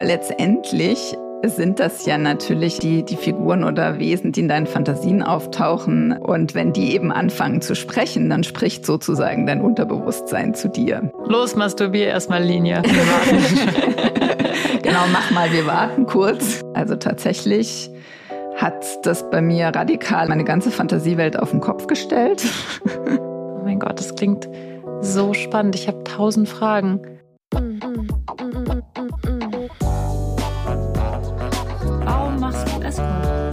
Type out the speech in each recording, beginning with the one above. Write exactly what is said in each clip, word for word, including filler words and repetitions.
Letztendlich sind das ja natürlich die, die Figuren oder Wesen, die in deinen Fantasien auftauchen. Und wenn die eben anfangen zu sprechen, dann spricht sozusagen dein Unterbewusstsein zu dir. Los, masturbier erstmal, Linie. Wir warten. Genau, mach mal, wir warten kurz. Also tatsächlich hat das bei mir radikal meine ganze Fantasiewelt auf den Kopf gestellt. Oh mein Gott, das klingt so spannend. Ich habe tausend Fragen. Warum machst du es?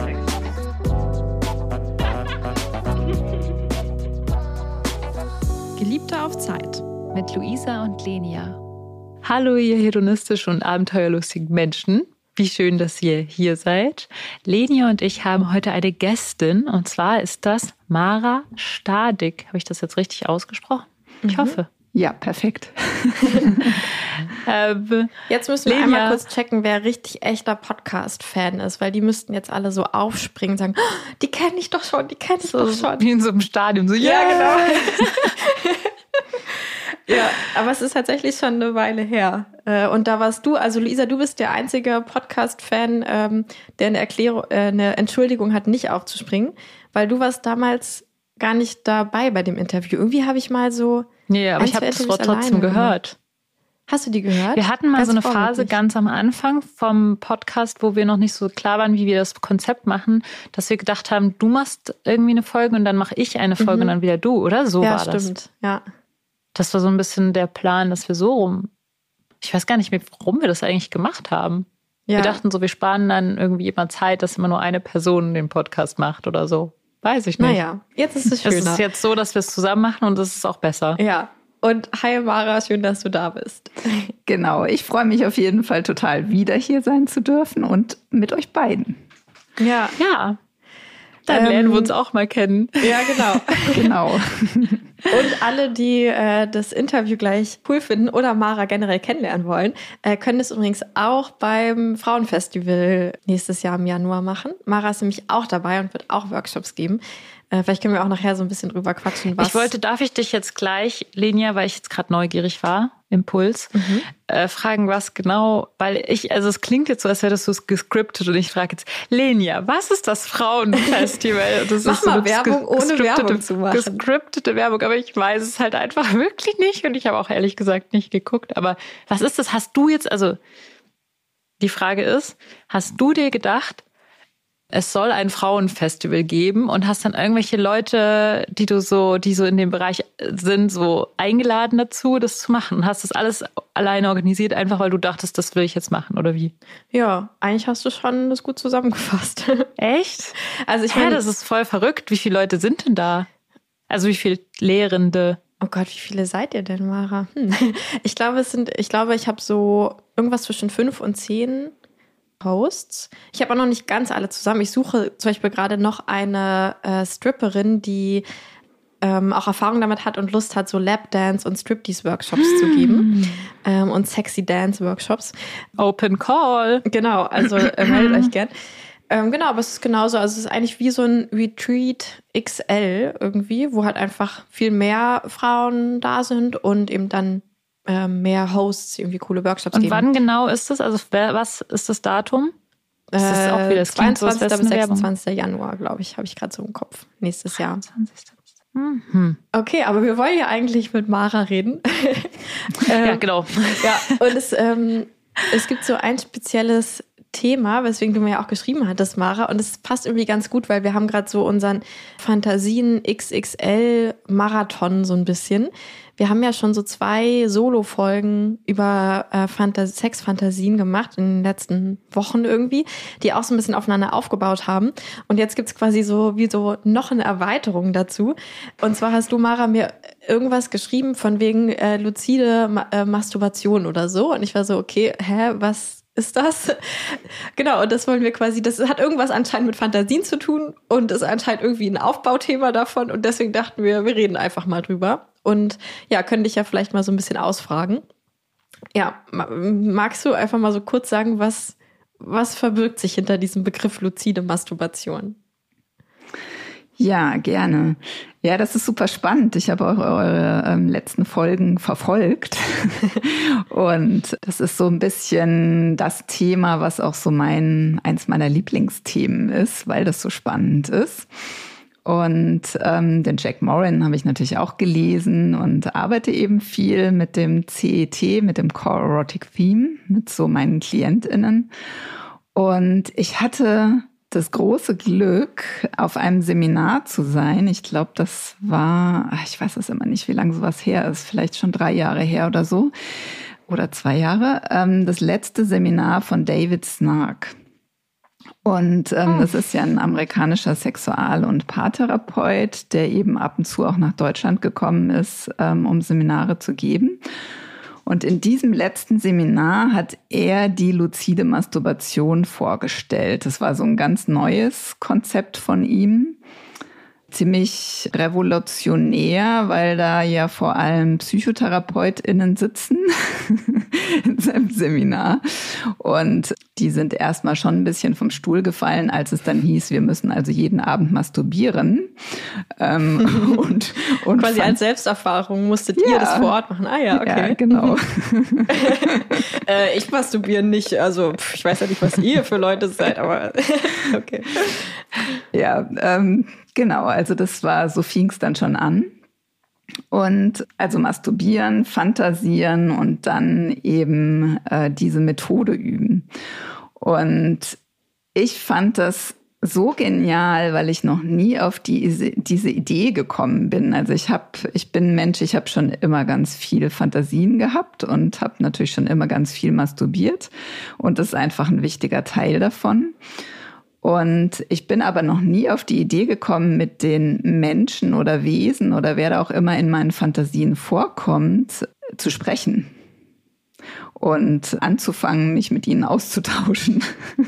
Geliebte auf Zeit mit Luisa und Lenia. Hallo, ihr hedonistischen und abenteuerlustigen Menschen. Wie schön, dass ihr hier seid. Lenia und ich haben heute eine Gästin und zwar ist das Mara Stadig. Habe ich das jetzt richtig ausgesprochen? Ich mhm. hoffe. Ja, perfekt. ähm, jetzt müssen wir Lenia. einmal kurz checken, wer richtig echter Podcast-Fan ist, weil die müssten jetzt alle so aufspringen und sagen, oh, die kenne ich doch schon, die kenne ich so, doch schon. Wie in so einem Stadion. So, ja, yeah. genau. Ja, aber es ist tatsächlich schon eine Weile her. Und da warst du, also Luisa, du bist der einzige Podcast-Fan, der eine Erklärung, eine Entschuldigung hat, nicht aufzuspringen, weil du warst damals gar nicht dabei bei dem Interview. Irgendwie habe ich mal so. Nee, aber ein, ich habe das es trotzdem gehört. Gemacht. Hast du die gehört? Wir hatten mal ganz so eine Phase ganz am Anfang vom Podcast, wo wir noch nicht so klar waren, wie wir das Konzept machen, dass wir gedacht haben, du machst irgendwie eine Folge und dann mache ich eine Folge mhm. und dann wieder du, oder? So ja, war das. Ja, stimmt. Ja. Das war so ein bisschen der Plan, dass wir so rum. Ich weiß gar nicht mehr, warum wir das eigentlich gemacht haben. Ja. Wir dachten so, wir sparen dann irgendwie immer Zeit, dass immer nur eine Person den Podcast macht oder so. Weiß ich nicht. Naja, jetzt ist es schöner. Es ist jetzt so, dass wir es zusammen machen und es ist auch besser. Ja. Und hi Mara, schön, dass du da bist. Genau, ich freue mich auf jeden Fall total, wieder hier sein zu dürfen und mit euch beiden. Ja. Ja. Dann ähm, lernen wir uns auch mal kennen. Ja, genau. Genau. Und alle, die äh, das Interview gleich cool finden oder Mara generell kennenlernen wollen, äh, können es übrigens auch beim Frauenfestival nächstes Jahr im Januar machen. Mara ist nämlich auch dabei und wird auch Workshops geben. Äh, vielleicht können wir auch nachher so ein bisschen drüber quatschen. Was ich wollte, darf ich dich jetzt gleich, Lenia, weil ich jetzt gerade neugierig war, Impuls, mhm. äh, fragen, was genau, weil ich, also es klingt jetzt so, als wäre das so gescriptet und ich frage jetzt, Lenia, was ist das Frauenfestival? Das Mach ist so mal Werbung, ohne Werbung zu machen. Gescriptete Werbung, aber ich weiß es halt einfach wirklich nicht und ich habe auch ehrlich gesagt nicht geguckt. Aber was ist das? Hast du jetzt, also die Frage ist, hast du dir gedacht, es soll ein Frauenfestival geben und hast dann irgendwelche Leute, die du so, die so in dem Bereich sind, so eingeladen dazu, das zu machen? Und hast das alles alleine organisiert, einfach weil du dachtest, das will ich jetzt machen, oder wie? Ja, eigentlich hast du schon das gut zusammengefasst. Echt? Also ich meine, ja, das ist voll verrückt. Wie viele Leute sind denn da? Also wie viele Lehrende? Oh Gott, wie viele seid ihr denn, Mara? Hm. Ich glaube, es sind, ich glaube, ich habe so irgendwas zwischen fünf und zehn Hosts. Ich habe auch noch nicht ganz alle zusammen. Ich suche zum Beispiel gerade noch eine äh, Stripperin, die ähm, auch Erfahrung damit hat und Lust hat, so Lapdance- und Striptease-Workshops mm. zu geben ähm, und Sexy-Dance-Workshops. Open Call. Genau, also äh, meldet euch gern. Ähm, genau, aber es ist genauso. Also es ist eigentlich wie so ein Retreat X L irgendwie, wo halt einfach viel mehr Frauen da sind und eben dann mehr Hosts, irgendwie coole Workshops und geben. Und wann genau ist das? Also was ist das Datum? Ist das äh, auch wieder das zweiundzwanzigsten bis sechsundzwanzigsten Januar, glaube ich, habe ich gerade so im Kopf. Nächstes Jahr. zweiundzwanzigsten Mhm. Okay, aber wir wollen ja eigentlich mit Mara reden. ähm, ja, genau. Ja, und es, ähm, es gibt so ein spezielles Thema, weswegen du mir ja auch geschrieben hattest, Mara. Und es passt irgendwie ganz gut, weil wir haben gerade so unseren Fantasien X X L-Marathon so ein bisschen. Wir haben ja schon so zwei Solo-Folgen über äh, Fantas- Sexfantasien gemacht in den letzten Wochen irgendwie, die auch so ein bisschen aufeinander aufgebaut haben. Und jetzt gibt's quasi so wie so noch eine Erweiterung dazu. Und zwar hast du, Mara, mir irgendwas geschrieben von wegen äh, luzide Ma- äh, Masturbation oder so. Und ich war so, okay, hä, was ist das? Genau, und das wollen wir quasi, das hat irgendwas anscheinend mit Fantasien zu tun und ist anscheinend irgendwie ein Aufbauthema davon. Und deswegen dachten wir, wir reden einfach mal drüber. Und ja, können dich ja vielleicht mal so ein bisschen ausfragen. Ja, magst du einfach mal so kurz sagen, was, was verbirgt sich hinter diesem Begriff luzide Masturbation? Ja, gerne. Ja, das ist super spannend. Ich habe auch eure ähm, letzten Folgen verfolgt. Und das ist so ein bisschen das Thema, was auch so mein, eins meiner Lieblingsthemen ist, weil das so spannend ist. Und ähm, den Jack Morin habe ich natürlich auch gelesen und arbeite eben viel mit dem C E T, mit dem Core Erotic Theme, mit so meinen KlientInnen. Und ich hatte das große Glück, auf einem Seminar zu sein. Ich glaube, das war, ich weiß es immer nicht, wie lange sowas her ist, vielleicht schon drei Jahre her oder so, oder zwei Jahre. Ähm, das letzte Seminar von David Snark. Und ähm, oh. das ist ja ein amerikanischer Sexual- und Paartherapeut, der eben ab und zu auch nach Deutschland gekommen ist, ähm, um Seminare zu geben. Und in diesem letzten Seminar hat er die luzide Masturbation vorgestellt. Das war so ein ganz neues Konzept von ihm. Ziemlich revolutionär, weil da ja vor allem PsychotherapeutInnen sitzen in seinem Seminar. Und die sind erstmal schon ein bisschen vom Stuhl gefallen, als es dann hieß, wir müssen also jeden Abend masturbieren. Ähm, und, und Quasi fand, als Selbsterfahrung musstet ja, ihr das vor Ort machen. Ah ja, okay. Ja, genau. äh, ich masturbiere nicht, also ich weiß ja nicht, was ihr für Leute seid, aber okay. Ja, ähm, genau, also das war, so fing es dann schon an. Und also masturbieren, fantasieren und dann eben äh, diese Methode üben. Und ich fand das so genial, weil ich noch nie auf die, diese Idee gekommen bin. Also ich habe, ich bin ein Mensch, ich habe schon immer ganz viele Fantasien gehabt und habe natürlich schon immer ganz viel masturbiert. Und das ist einfach ein wichtiger Teil davon. Und ich bin aber noch nie auf die Idee gekommen, mit den Menschen oder Wesen oder wer da auch immer in meinen Fantasien vorkommt, zu sprechen und anzufangen, mich mit ihnen auszutauschen.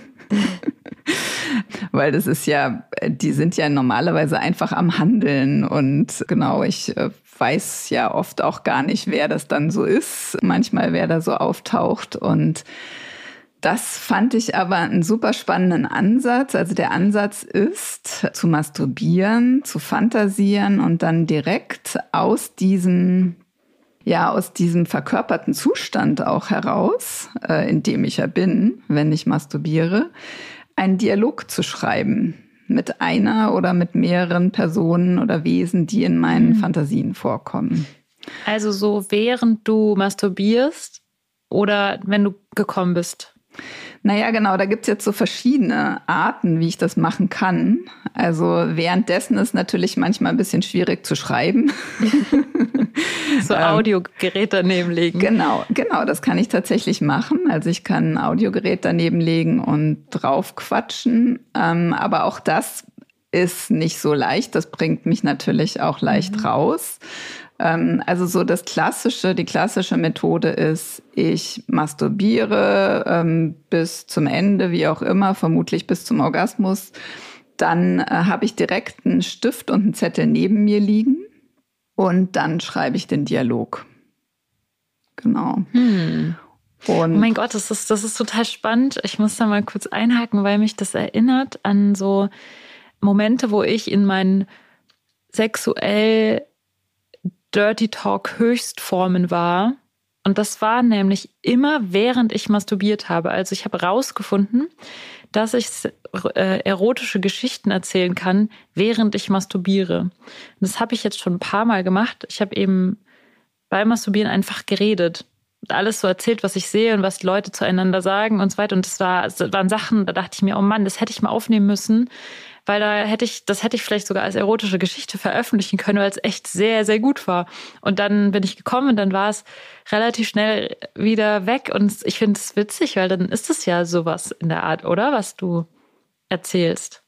Weil das ist ja, die sind ja normalerweise einfach am Handeln und genau, ich weiß ja oft auch gar nicht, wer das dann so ist, manchmal wer da so auftaucht und das fand ich aber einen super spannenden Ansatz. Also der Ansatz ist, zu masturbieren, zu fantasieren und dann direkt aus diesem, ja, aus diesem verkörperten Zustand auch heraus, äh, in dem ich ja bin, wenn ich masturbiere, einen Dialog zu schreiben mit einer oder mit mehreren Personen oder Wesen, die in meinen mhm. Fantasien vorkommen. Also so während du masturbierst oder wenn du gekommen bist? Naja, genau, da gibt's jetzt so verschiedene Arten, wie ich das machen kann. Also währenddessen ist natürlich manchmal ein bisschen schwierig zu schreiben. So Audiogerät daneben legen. Genau, genau, das kann ich tatsächlich machen. Also ich kann ein Audiogerät daneben legen und drauf quatschen. Ähm, aber auch das ist nicht so leicht. Das bringt mich natürlich auch leicht mhm. raus. Also so das klassische, die klassische Methode ist, ich masturbiere ähm, bis zum Ende, wie auch immer, vermutlich bis zum Orgasmus. Dann äh, habe ich direkt einen Stift und einen Zettel neben mir liegen und dann schreibe ich den Dialog. Genau. Hm. Und oh mein Gott, das ist, das ist total spannend. Ich muss da mal kurz einhaken, weil mich das erinnert an so Momente, wo ich in meinen sexuell Dirty Talk Höchstformen war. Und das war nämlich immer, während ich masturbiert habe. Also ich habe rausgefunden, dass ich äh, erotische Geschichten erzählen kann, während ich masturbiere. Und das habe ich jetzt schon ein paar Mal gemacht. Ich habe eben beim Masturbieren einfach geredet. Alles so erzählt, was ich sehe und was die Leute zueinander sagen und so weiter. Und das, war, das waren Sachen, da dachte ich mir, oh Mann, das hätte ich mal aufnehmen müssen. Weil da hätte ich, das hätte ich vielleicht sogar als erotische Geschichte veröffentlichen können, weil es echt sehr, sehr gut war. Und dann bin ich gekommen und dann war es relativ schnell wieder weg. Und ich finde es witzig, weil dann ist es ja sowas in der Art, oder? Was du erzählst.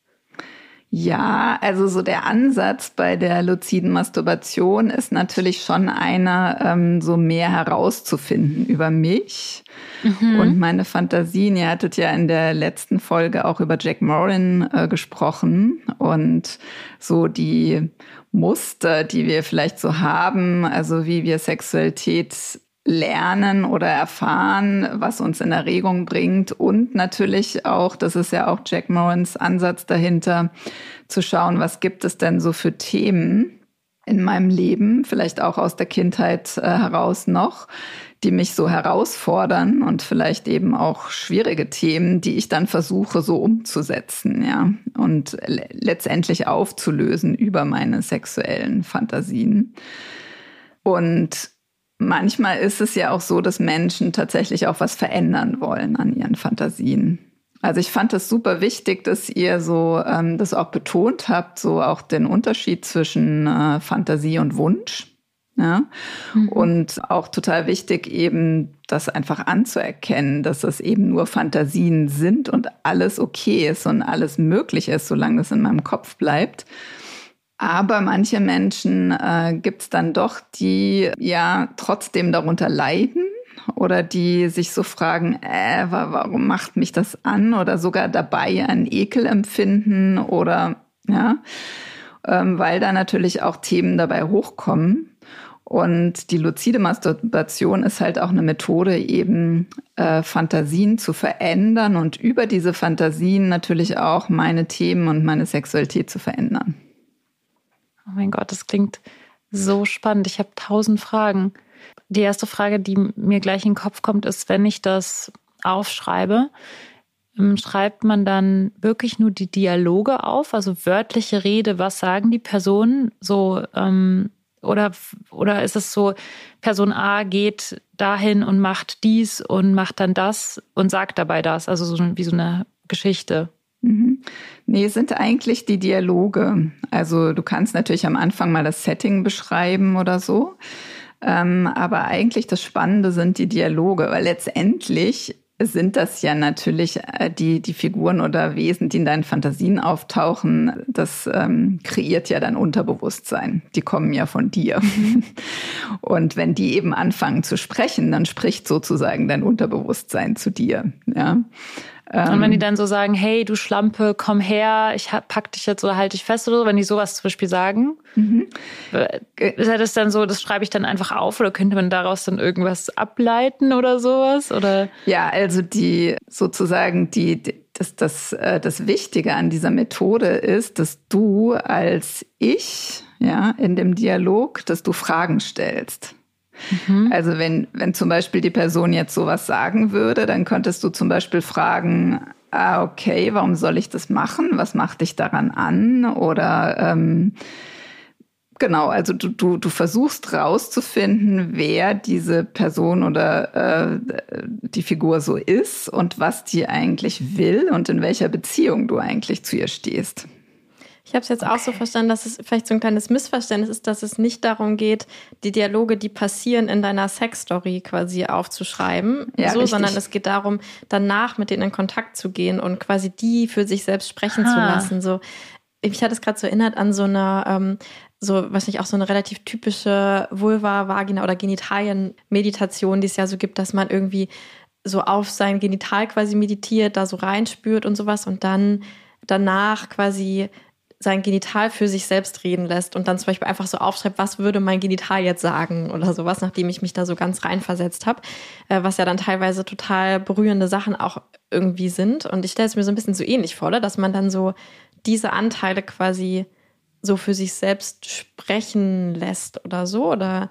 Ja, also so der Ansatz bei der luziden Masturbation ist natürlich schon einer, ähm, so mehr herauszufinden über mich mhm. und meine Fantasien. Ihr hattet ja in der letzten Folge auch über Jack Morin äh, gesprochen und so die Muster, die wir vielleicht so haben, also wie wir Sexualität lernen oder erfahren, was uns in Erregung bringt. Und natürlich auch, das ist ja auch Jack Morans Ansatz dahinter, zu schauen, was gibt es denn so für Themen in meinem Leben, vielleicht auch aus der Kindheit äh, heraus noch, die mich so herausfordern und vielleicht eben auch schwierige Themen, die ich dann versuche so umzusetzen, ja, und le- letztendlich aufzulösen über meine sexuellen Fantasien. Und manchmal ist es ja auch so, dass Menschen tatsächlich auch was verändern wollen an ihren Fantasien. Also ich fand es super wichtig, dass ihr so ähm, das auch betont habt, so auch den Unterschied zwischen äh, Fantasie und Wunsch. Ja? Mhm. Und auch total wichtig, eben das einfach anzuerkennen, dass das eben nur Fantasien sind und alles okay ist und alles möglich ist, solange es in meinem Kopf bleibt. Aber manche Menschen äh, gibt es dann doch, die ja trotzdem darunter leiden oder die sich so fragen, äh, warum macht mich das an? Oder sogar dabei einen Ekel empfinden oder ja, ähm, weil da natürlich auch Themen dabei hochkommen. Und die luzide Masturbation ist halt auch eine Methode, eben äh, Fantasien zu verändern und über diese Fantasien natürlich auch meine Themen und meine Sexualität zu verändern. Oh mein Gott, das klingt so spannend. Ich habe tausend Fragen. Die erste Frage, die mir gleich in den Kopf kommt, ist, wenn ich das aufschreibe, schreibt man dann wirklich nur die Dialoge auf, also wörtliche Rede, was sagen die Personen so, ähm, oder, oder ist es so, Person A geht dahin und macht dies und macht dann das und sagt dabei das, also so wie so eine Geschichte? Mhm. Nee, es sind eigentlich die Dialoge. Also du kannst natürlich am Anfang mal das Setting beschreiben oder so. Ähm, aber eigentlich das Spannende sind die Dialoge, weil letztendlich sind das ja natürlich äh, die, die Figuren oder Wesen, die in deinen Fantasien auftauchen. Das ähm, kreiert ja dein Unterbewusstsein. Die kommen ja von dir. Mhm. Und wenn die eben anfangen zu sprechen, dann spricht sozusagen dein Unterbewusstsein zu dir. Ja. Und wenn die dann so sagen, hey, du Schlampe, komm her, ich pack dich jetzt oder halte dich fest oder so, wenn die sowas zum Beispiel sagen, mhm. ist das dann so, das schreibe ich dann einfach auf oder könnte man daraus dann irgendwas ableiten oder sowas? Oder? Ja, also die sozusagen die, das, das, das Wichtige an dieser Methode ist, dass du als Ich, ja, in dem Dialog, dass du Fragen stellst. Mhm. Also wenn, wenn zum Beispiel die Person jetzt sowas sagen würde, dann könntest du zum Beispiel fragen, ah, okay, warum soll ich das machen? Was macht dich daran an? Oder ähm, genau, also du, du, du versuchst rauszufinden, wer diese Person oder äh, die Figur so ist und was die eigentlich will und in welcher Beziehung du eigentlich zu ihr stehst. Ich habe es jetzt okay. auch so verstanden, dass es vielleicht so ein kleines Missverständnis ist, dass es nicht darum geht, die Dialoge, die passieren, in deiner Sexstory quasi aufzuschreiben, ja, so, sondern es geht darum, danach mit denen in Kontakt zu gehen und quasi die für sich selbst sprechen ah. zu lassen. So, ich hatte es gerade so erinnert an so eine, ähm, so, weiß nicht, auch so eine relativ typische Vulva, Vagina oder Genitalien-Meditation, die es ja so gibt, dass man irgendwie so auf sein Genital quasi meditiert, da so reinspürt und sowas und dann danach quasi sein Genital für sich selbst reden lässt und dann zum Beispiel einfach so aufschreibt, was würde mein Genital jetzt sagen oder sowas, nachdem ich mich da so ganz reinversetzt habe, äh, was ja dann teilweise total berührende Sachen auch irgendwie sind. Und ich stelle es mir so ein bisschen so ähnlich vor, oder? Dass man dann so diese Anteile quasi so für sich selbst sprechen lässt oder so, oder?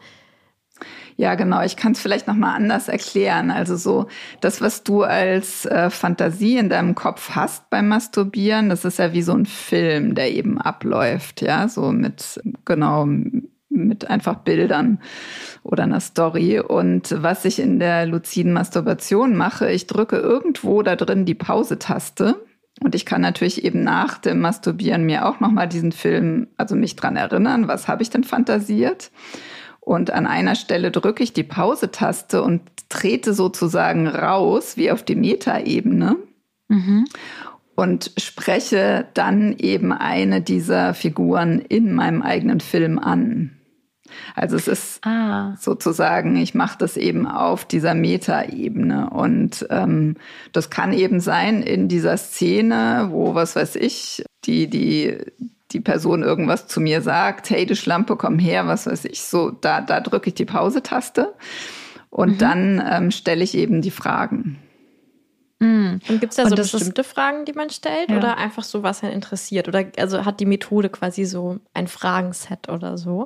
Ja, genau. Ich kann es vielleicht noch mal anders erklären. Also so das, was du als äh, Fantasie in deinem Kopf hast beim Masturbieren, das ist ja wie so ein Film, der eben abläuft, ja, so mit genau mit einfach Bildern oder einer Story. Und was ich in der luziden Masturbation mache, ich drücke irgendwo da drin die Pause-Taste. Und ich kann natürlich eben nach dem Masturbieren mir auch noch mal diesen Film, also mich dran erinnern, was habe ich denn fantasiert? Und an einer Stelle drücke ich die Pause-Taste und trete sozusagen raus, wie auf die Metaebene, mhm. und spreche dann eben eine dieser Figuren in meinem eigenen Film an. Also es ist ah. sozusagen, ich mache das eben auf dieser Metaebene. Und ähm, das kann eben sein in dieser Szene, wo, was weiß ich, die, die, die Person irgendwas zu mir sagt, hey, du Schlampe, komm her, was weiß ich, so, da, da drücke ich die Pause-Taste. Und Mhm. dann ähm, stelle ich eben die Fragen. Mhm. Und gibt es da Und so das ist- bestimmte Fragen, die man stellt? Ja. Oder einfach so, was einen interessiert? Oder also hat die Methode quasi so ein Fragenset oder so?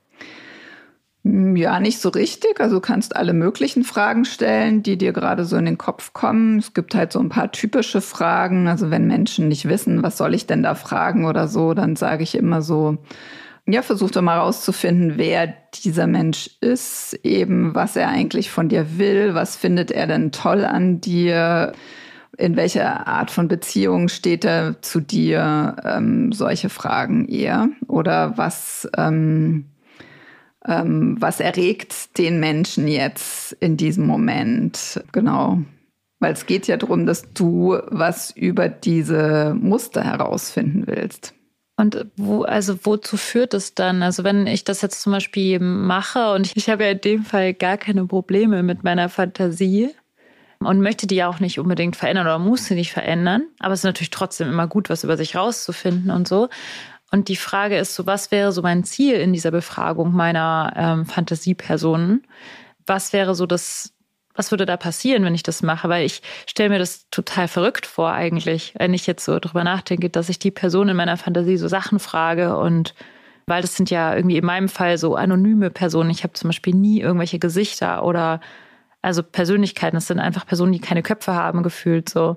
Ja, nicht so richtig. Also du kannst alle möglichen Fragen stellen, die dir gerade so in den Kopf kommen. Es gibt halt so ein paar typische Fragen. Also wenn Menschen nicht wissen, was soll ich denn da fragen oder so, dann sage ich immer so, ja, versuch doch mal rauszufinden, wer dieser Mensch ist, eben was er eigentlich von dir will, was findet er denn toll an dir, in welcher Art von Beziehung steht er zu dir, ähm, solche Fragen eher. Oder was... Ähm, Ähm, was erregt den Menschen jetzt in diesem Moment? Genau. Weil es geht ja darum, dass du was über diese Muster herausfinden willst. Und wo, also wozu führt es dann? Also wenn ich das jetzt zum Beispiel mache und ich, ich habe ja in dem Fall gar keine Probleme mit meiner Fantasie und möchte die ja auch nicht unbedingt verändern oder muss sie nicht verändern, aber es ist natürlich trotzdem immer gut, was über sich rauszufinden und so. Und die Frage ist so, was wäre so mein Ziel in dieser Befragung meiner ähm, Fantasiepersonen? Was wäre so das, was würde da passieren, wenn ich das mache? Weil ich stelle mir das total verrückt vor eigentlich, wenn ich jetzt so drüber nachdenke, dass ich die Person in meiner Fantasie so Sachen frage und weil das sind ja irgendwie in meinem Fall so anonyme Personen. Ich habe zum Beispiel nie irgendwelche Gesichter oder also Persönlichkeiten. Das sind einfach Personen, die keine Köpfe haben, gefühlt so.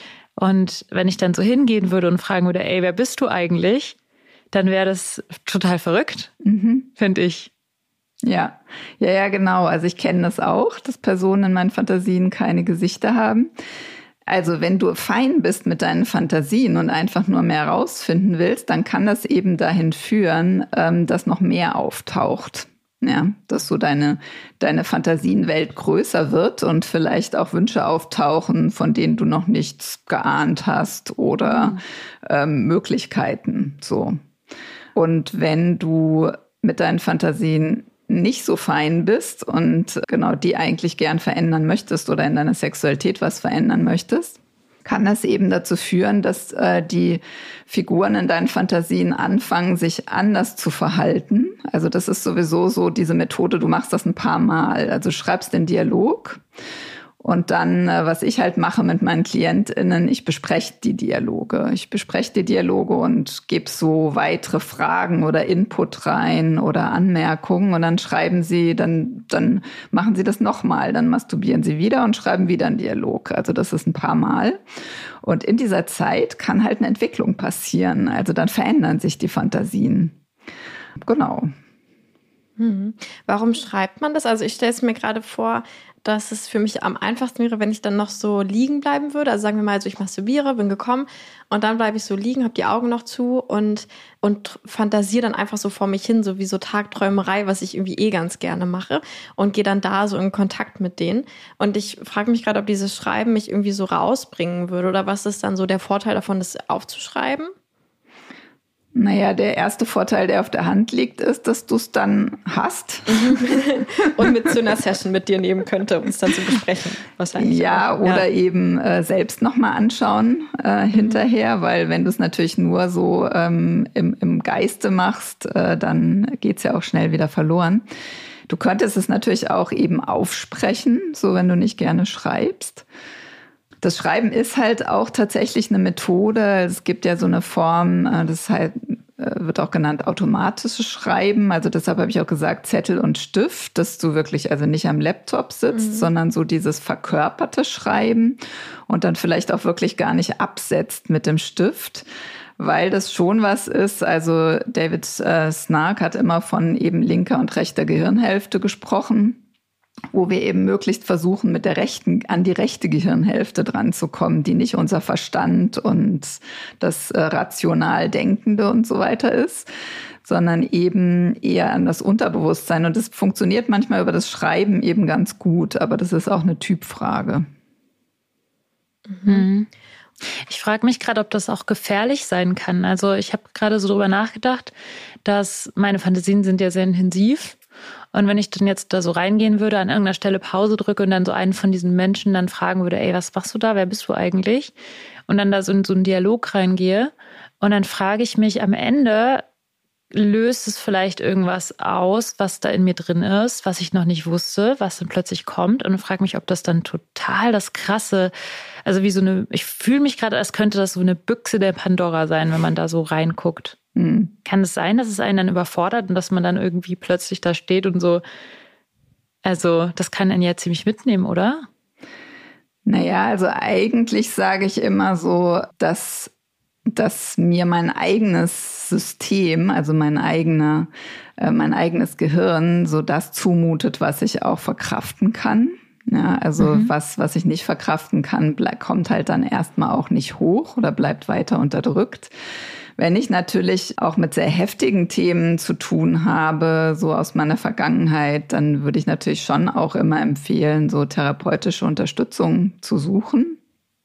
Und wenn ich dann so hingehen würde und fragen würde, ey, wer bist du eigentlich? Dann wäre das total verrückt, Mhm. finde ich. Ja, ja, ja, genau. Also ich kenne das auch, dass Personen in meinen Fantasien keine Gesichter haben. Also wenn du fein bist mit deinen Fantasien und einfach nur mehr rausfinden willst, dann kann das eben dahin führen, ähm, dass noch mehr auftaucht. Ja, dass so deine, deine Fantasienwelt größer wird und vielleicht auch Wünsche auftauchen, von denen du noch nichts geahnt hast oder mhm. ähm, Möglichkeiten, so. Und wenn du mit deinen Fantasien nicht so fein bist und genau die eigentlich gern verändern möchtest oder in deiner Sexualität was verändern möchtest, kann das eben dazu führen, dass äh, die Figuren in deinen Fantasien anfangen, sich anders zu verhalten. Also das ist sowieso so diese Methode, du machst das ein paar Mal. Also schreibst den Dialog. Und dann, was ich halt mache mit meinen KlientInnen, ich bespreche die Dialoge. Ich bespreche die Dialoge und gebe so weitere Fragen oder Input rein oder Anmerkungen. Und dann schreiben sie, dann, dann machen sie das nochmal. Dann masturbieren sie wieder und schreiben wieder einen Dialog. Also das ist ein paar Mal. Und in dieser Zeit kann halt eine Entwicklung passieren. Also dann verändern sich die Fantasien. Genau. Hm. Warum schreibt man das? Also ich stelle es mir gerade vor, dass es für mich am einfachsten wäre, wenn ich dann noch so liegen bleiben würde. Also sagen wir mal, also ich masturbiere, bin gekommen und dann bleibe ich so liegen, habe die Augen noch zu und, und fantasiere dann einfach so vor mich hin, so wie so Tagträumerei, was ich irgendwie eh ganz gerne mache und gehe dann da so in Kontakt mit denen. Und ich frage mich gerade, ob dieses Schreiben mich irgendwie so rausbringen würde oder was ist dann so der Vorteil davon, das aufzuschreiben? Naja, der erste Vorteil, der auf der Hand liegt, ist, dass du es dann hast. Und mit so einer Session mit dir nehmen könnte, um es dann zu besprechen. Wahrscheinlich ja, auch. oder ja. eben äh, selbst nochmal anschauen äh, mhm. hinterher, weil wenn du es natürlich nur so ähm, im, im Geiste machst, äh, dann geht's ja auch schnell wieder verloren. Du könntest es natürlich auch eben aufsprechen, so wenn du nicht gerne schreibst. Das Schreiben ist halt auch tatsächlich eine Methode. Es gibt ja so eine Form, das halt, wird auch genannt automatisches Schreiben. Also deshalb habe ich auch gesagt Zettel und Stift, dass du wirklich also nicht am Laptop sitzt, mhm. sondern so dieses verkörperte Schreiben und dann vielleicht auch wirklich gar nicht absetzt mit dem Stift. Weil das schon was ist, also David äh, Snark hat immer von eben linker und rechter Gehirnhälfte gesprochen, wo wir eben möglichst versuchen, mit der rechten, an die rechte Gehirnhälfte dran zu kommen, die nicht unser Verstand und das äh, rational Denkende und so weiter ist, sondern eben eher an das Unterbewusstsein. Und das funktioniert manchmal über das Schreiben eben ganz gut, aber das ist auch eine Typfrage. Mhm. Ich frage mich gerade, ob das auch gefährlich sein kann. Also ich habe gerade so drüber nachgedacht, dass meine Fantasien sind ja sehr intensiv. Und wenn ich dann jetzt da so reingehen würde, an irgendeiner Stelle Pause drücke und dann so einen von diesen Menschen dann fragen würde, ey, was machst du da? Wer bist du eigentlich? Und dann da so in so einen Dialog reingehe. Und dann frage ich mich am Ende, löst es vielleicht irgendwas aus, was da in mir drin ist, was ich noch nicht wusste, was dann plötzlich kommt und frage mich, ob das dann total das Krasse, also wie so eine, ich fühle mich gerade, als könnte das so eine Büchse der Pandora sein, wenn man da so reinguckt. Mhm. Kann es sein, dass es einen dann überfordert und dass man dann irgendwie plötzlich da steht und so, also das kann einen ja ziemlich mitnehmen, oder? Naja, also eigentlich sage ich immer so, dass dass mir mein eigenes System, also mein eigener, äh, mein eigenes Gehirn so das zumutet, was ich auch verkraften kann. Ja, also mhm. was, was ich nicht verkraften kann, bleib, kommt halt dann erstmal auch nicht hoch oder bleibt weiter unterdrückt. Wenn ich natürlich auch mit sehr heftigen Themen zu tun habe, so aus meiner Vergangenheit, dann würde ich natürlich schon auch immer empfehlen, so therapeutische Unterstützung zu suchen.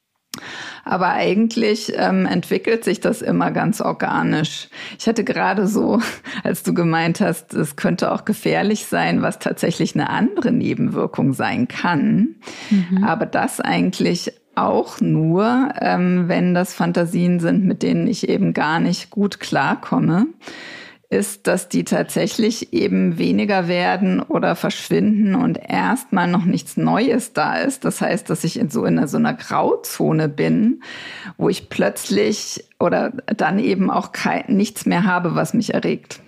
Aber eigentlich ähm, entwickelt sich das immer ganz organisch. Ich hatte gerade so, als du gemeint hast, es könnte auch gefährlich sein, was tatsächlich eine andere Nebenwirkung sein kann. Mhm. Aber das eigentlich auch nur, ähm, wenn das Fantasien sind, mit denen ich eben gar nicht gut klarkomme, ist, dass die tatsächlich eben weniger werden oder verschwinden und erstmal noch nichts Neues da ist. Das heißt, dass ich in so in so einer Grauzone bin, wo ich plötzlich oder dann eben auch kein, nichts mehr habe, was mich erregt.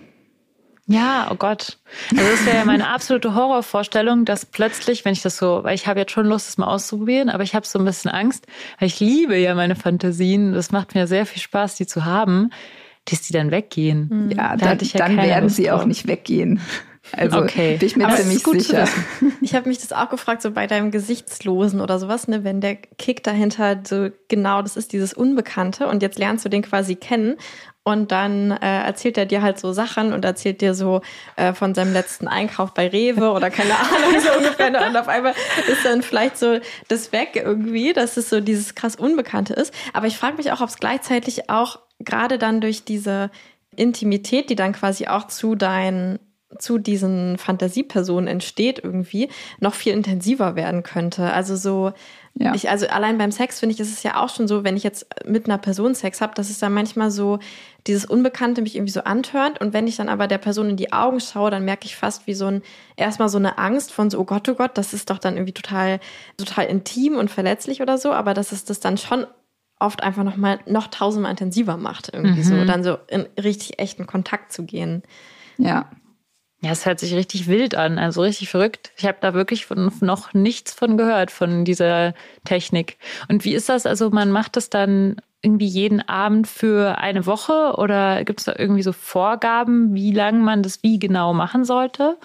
Ja, oh Gott. Also das wäre ja meine absolute Horrorvorstellung, dass plötzlich, wenn ich das so, weil ich habe jetzt schon Lust, das mal auszuprobieren, aber ich habe so ein bisschen Angst, weil ich liebe ja meine Fantasien. Das macht mir sehr viel Spaß, die zu haben, dass die dann weggehen. Ja, da dann, ja dann werden Lust sie drauf. Auch nicht weggehen. Also okay. Bin ich mir aber ziemlich sicher. Ich habe mich das auch gefragt, so bei deinem Gesichtslosen oder sowas, ne, wenn der Kick dahinter so genau, das ist dieses Unbekannte und jetzt lernst du den quasi kennen und dann äh, erzählt er dir halt so Sachen und erzählt dir so äh, von seinem letzten Einkauf bei Rewe oder keine Ahnung, so ungefähr. Und auf einmal ist dann vielleicht so das weg irgendwie, dass es so dieses krass Unbekannte ist. Aber ich frage mich auch, ob es gleichzeitig auch gerade dann durch diese Intimität, die dann quasi auch zu deinen zu diesen Fantasiepersonen entsteht irgendwie, noch viel intensiver werden könnte. Also so, ja. ich, also allein beim Sex finde ich, ist es ja auch schon so, wenn ich jetzt mit einer Person Sex habe, dass es dann manchmal so dieses Unbekannte mich irgendwie so antörnt und wenn ich dann aber der Person in die Augen schaue, dann merke ich fast wie so ein, erstmal so eine Angst von so, oh Gott, oh Gott, das ist doch dann irgendwie total, total intim und verletzlich oder so, aber dass es das dann schon oft einfach noch mal, noch tausendmal intensiver macht irgendwie mhm. so, dann so in richtig echten Kontakt zu gehen. Ja. Ja, es hört sich richtig wild an, also richtig verrückt. Ich habe da wirklich von, noch nichts von gehört, von dieser Technik. Und wie ist das? Also man macht das dann irgendwie jeden Abend für eine Woche oder gibt es da irgendwie so Vorgaben, wie lange man das wie genau machen sollte?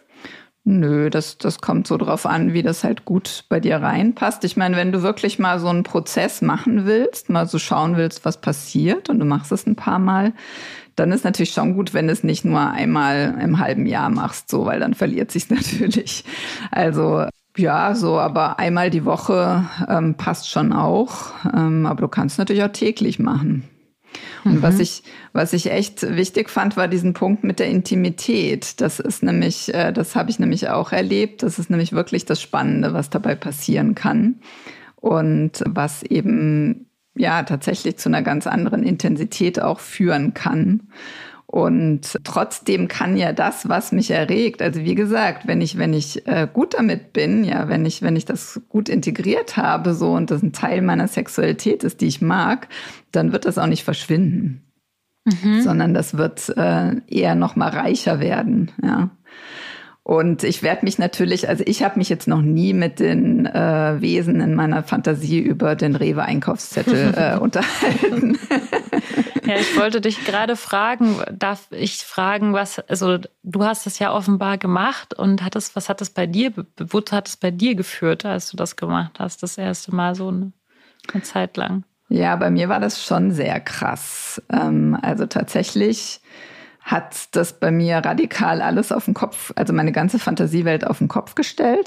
Nö, das, das kommt so drauf an, wie das halt gut bei dir reinpasst. Ich meine, wenn du wirklich mal so einen Prozess machen willst, mal so schauen willst, was passiert und du machst es ein paar Mal, dann ist natürlich schon gut, wenn du es nicht nur einmal im halben Jahr machst, so, weil dann verliert sich's natürlich. Also ja, so, aber einmal die Woche ähm, passt schon auch. Ähm, aber du kannst natürlich auch täglich machen. Und mhm. was ich, was ich echt wichtig fand, war diesen Punkt mit der Intimität. Das ist nämlich, äh, das habe ich nämlich auch erlebt. Das ist nämlich wirklich das Spannende, was dabei passieren kann. Und was eben ja tatsächlich zu einer ganz anderen Intensität auch führen kann. Und trotzdem kann ja das, was mich erregt, also wie gesagt, wenn ich wenn ich äh, gut damit bin, ja, wenn ich wenn ich das gut integriert habe, so und das ein Teil meiner Sexualität ist, die ich mag, dann wird das auch nicht verschwinden, mhm. sondern das wird äh, eher noch mal reicher werden, ja. Und ich werde mich natürlich, also ich habe mich jetzt noch nie mit den äh, Wesen in meiner Fantasie über den Rewe-Einkaufszettel äh, unterhalten. Ja, ich wollte dich gerade fragen, darf ich fragen, was, also du hast das ja offenbar gemacht und hat das, was hat das bei dir, wozu hat es bei dir geführt, als du das gemacht hast, das erste Mal so eine, eine Zeit lang? Ja, bei mir war das schon sehr krass. Ähm, also tatsächlich hat das bei mir radikal alles auf den Kopf, also meine ganze Fantasiewelt auf den Kopf gestellt.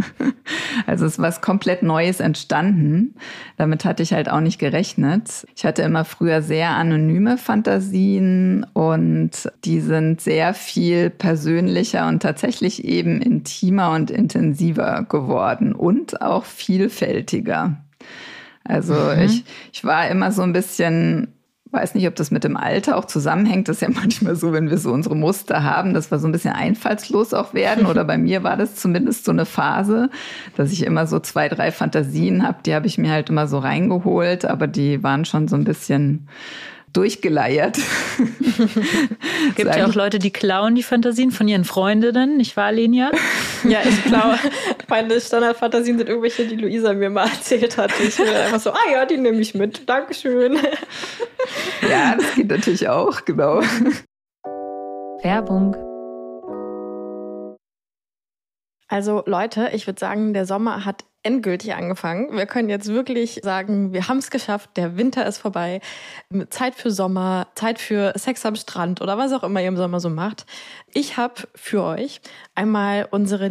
Also es ist was komplett Neues entstanden. Damit hatte ich halt auch nicht gerechnet. Ich hatte immer früher sehr anonyme Fantasien und die sind sehr viel persönlicher und tatsächlich eben intimer und intensiver geworden und auch vielfältiger. Also mhm. ich, ich war immer so ein bisschen weiß nicht, ob das mit dem Alter auch zusammenhängt. Das ist ja manchmal so, wenn wir so unsere Muster haben, dass wir so ein bisschen einfallslos auch werden. Oder bei mir war das zumindest so eine Phase, dass ich immer so zwei, drei Fantasien habe. Die habe ich mir halt immer so reingeholt, aber die waren schon so ein bisschen durchgeleiert. Es gibt ja auch Leute, die klauen die Fantasien von ihren Freundinnen, nicht wahr, Lenia? Ja, ich klaue. Meine Standardfantasien sind irgendwelche, die Luisa mir mal erzählt hat. Ich bin einfach so, ah ja, die nehme ich mit. Dankeschön. Ja, das geht natürlich auch, genau. Werbung. Also Leute, ich würde sagen, der Sommer hat endgültig angefangen. Wir können jetzt wirklich sagen, wir haben es geschafft, der Winter ist vorbei. Zeit für Sommer, Zeit für Sex am Strand oder was auch immer ihr im Sommer so macht. Ich habe für euch einmal unsere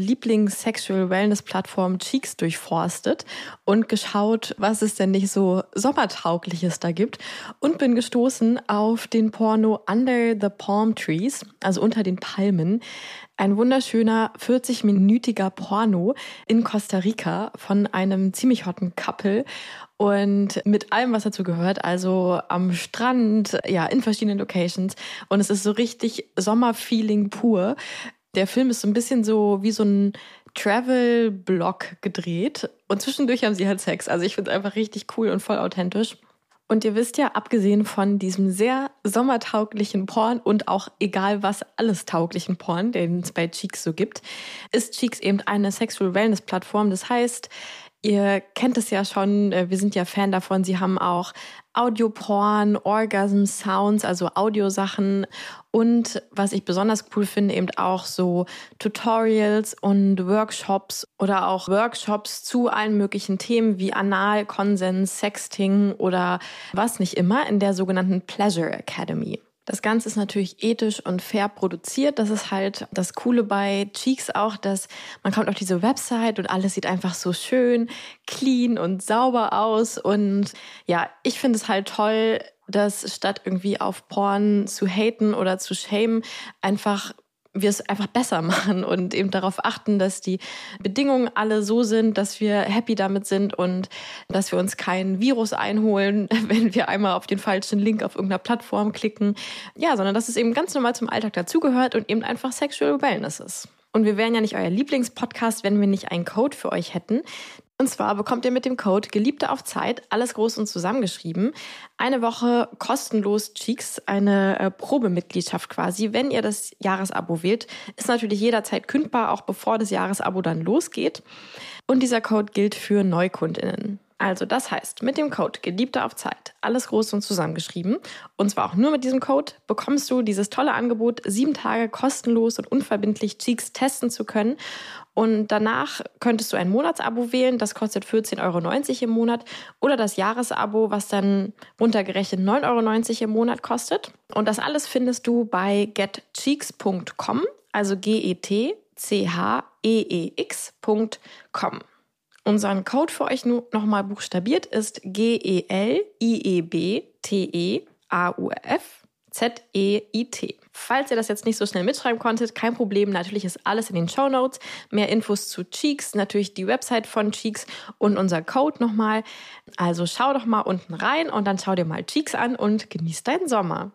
Lieblings-Sexual-Wellness-Plattform Cheeks durchforstet und geschaut, was es denn nicht so Sommertaugliches da gibt und bin gestoßen auf den Porno Under the Palm Trees, also unter den Palmen. Ein wunderschöner vierzig-minütiger Porno in Costa Rica von einem ziemlich hotten Couple und mit allem, was dazu gehört, also am Strand, ja, in verschiedenen Locations. Und es ist so richtig Sommerfeeling pur. Der Film ist so ein bisschen so wie so ein Travel-Blog gedreht und zwischendurch haben sie halt Sex. Also ich finde es einfach richtig cool und voll authentisch. Und ihr wisst ja, abgesehen von diesem sehr sommertauglichen Porn und auch egal was alles tauglichen Porn, den es bei Cheeks so gibt, ist Cheeks eben eine Sexual Wellness Plattform. Das heißt, ihr kennt es ja schon, wir sind ja Fan davon, sie haben auch Audioporn, Orgasm Sounds, also Audiosachen und was ich besonders cool finde, eben auch so Tutorials und Workshops oder auch Workshops zu allen möglichen Themen wie Anal, Konsens, Sexting oder was nicht immer in der sogenannten Pleasure Academy. Das Ganze ist natürlich ethisch und fair produziert. Das ist halt das Coole bei Cheeks auch, dass man kommt auf diese Website und alles sieht einfach so schön, clean und sauber aus. Und ja, ich finde es halt toll, dass statt irgendwie auf Porn zu haten oder zu shamen, einfach wir es einfach besser machen und eben darauf achten, dass die Bedingungen alle so sind, dass wir happy damit sind und dass wir uns kein Virus einholen, wenn wir einmal auf den falschen Link auf irgendeiner Plattform klicken. Ja, sondern dass es eben ganz normal zum Alltag dazugehört und eben einfach Sexual Wellness ist. Und wir wären ja nicht euer Lieblingspodcast, wenn wir nicht einen Code für euch hätten. Und zwar bekommt ihr mit dem Code Geliebte auf Zeit, alles groß und zusammengeschrieben, eine Woche kostenlos Cheeks, eine äh, Probemitgliedschaft quasi, wenn ihr das Jahresabo wählt. Ist natürlich jederzeit kündbar, auch bevor das Jahresabo dann losgeht. Und dieser Code gilt für NeukundInnen. Also das heißt, mit dem Code Geliebte auf Zeit, alles groß und zusammengeschrieben, und zwar auch nur mit diesem Code, bekommst du dieses tolle Angebot, sieben Tage kostenlos und unverbindlich Cheeks testen zu können. Und danach könntest du ein Monatsabo wählen, das kostet vierzehn Euro neunzig im Monat, oder das Jahresabo, was dann runtergerechnet neun Euro neunzig im Monat kostet. Und das alles findest du bei get cheeks punkt com, also G E T C H E E X punkt com. Unseren Code für euch nur nochmal buchstabiert ist G E L I E B T E A U F Z E I T. Falls ihr das jetzt nicht so schnell mitschreiben konntet, kein Problem. Natürlich ist alles in den Shownotes. Mehr Infos zu Cheeks, natürlich die Website von Cheeks und unser Code nochmal. Also schau doch mal unten rein und dann schau dir mal Cheeks an und genieß deinen Sommer.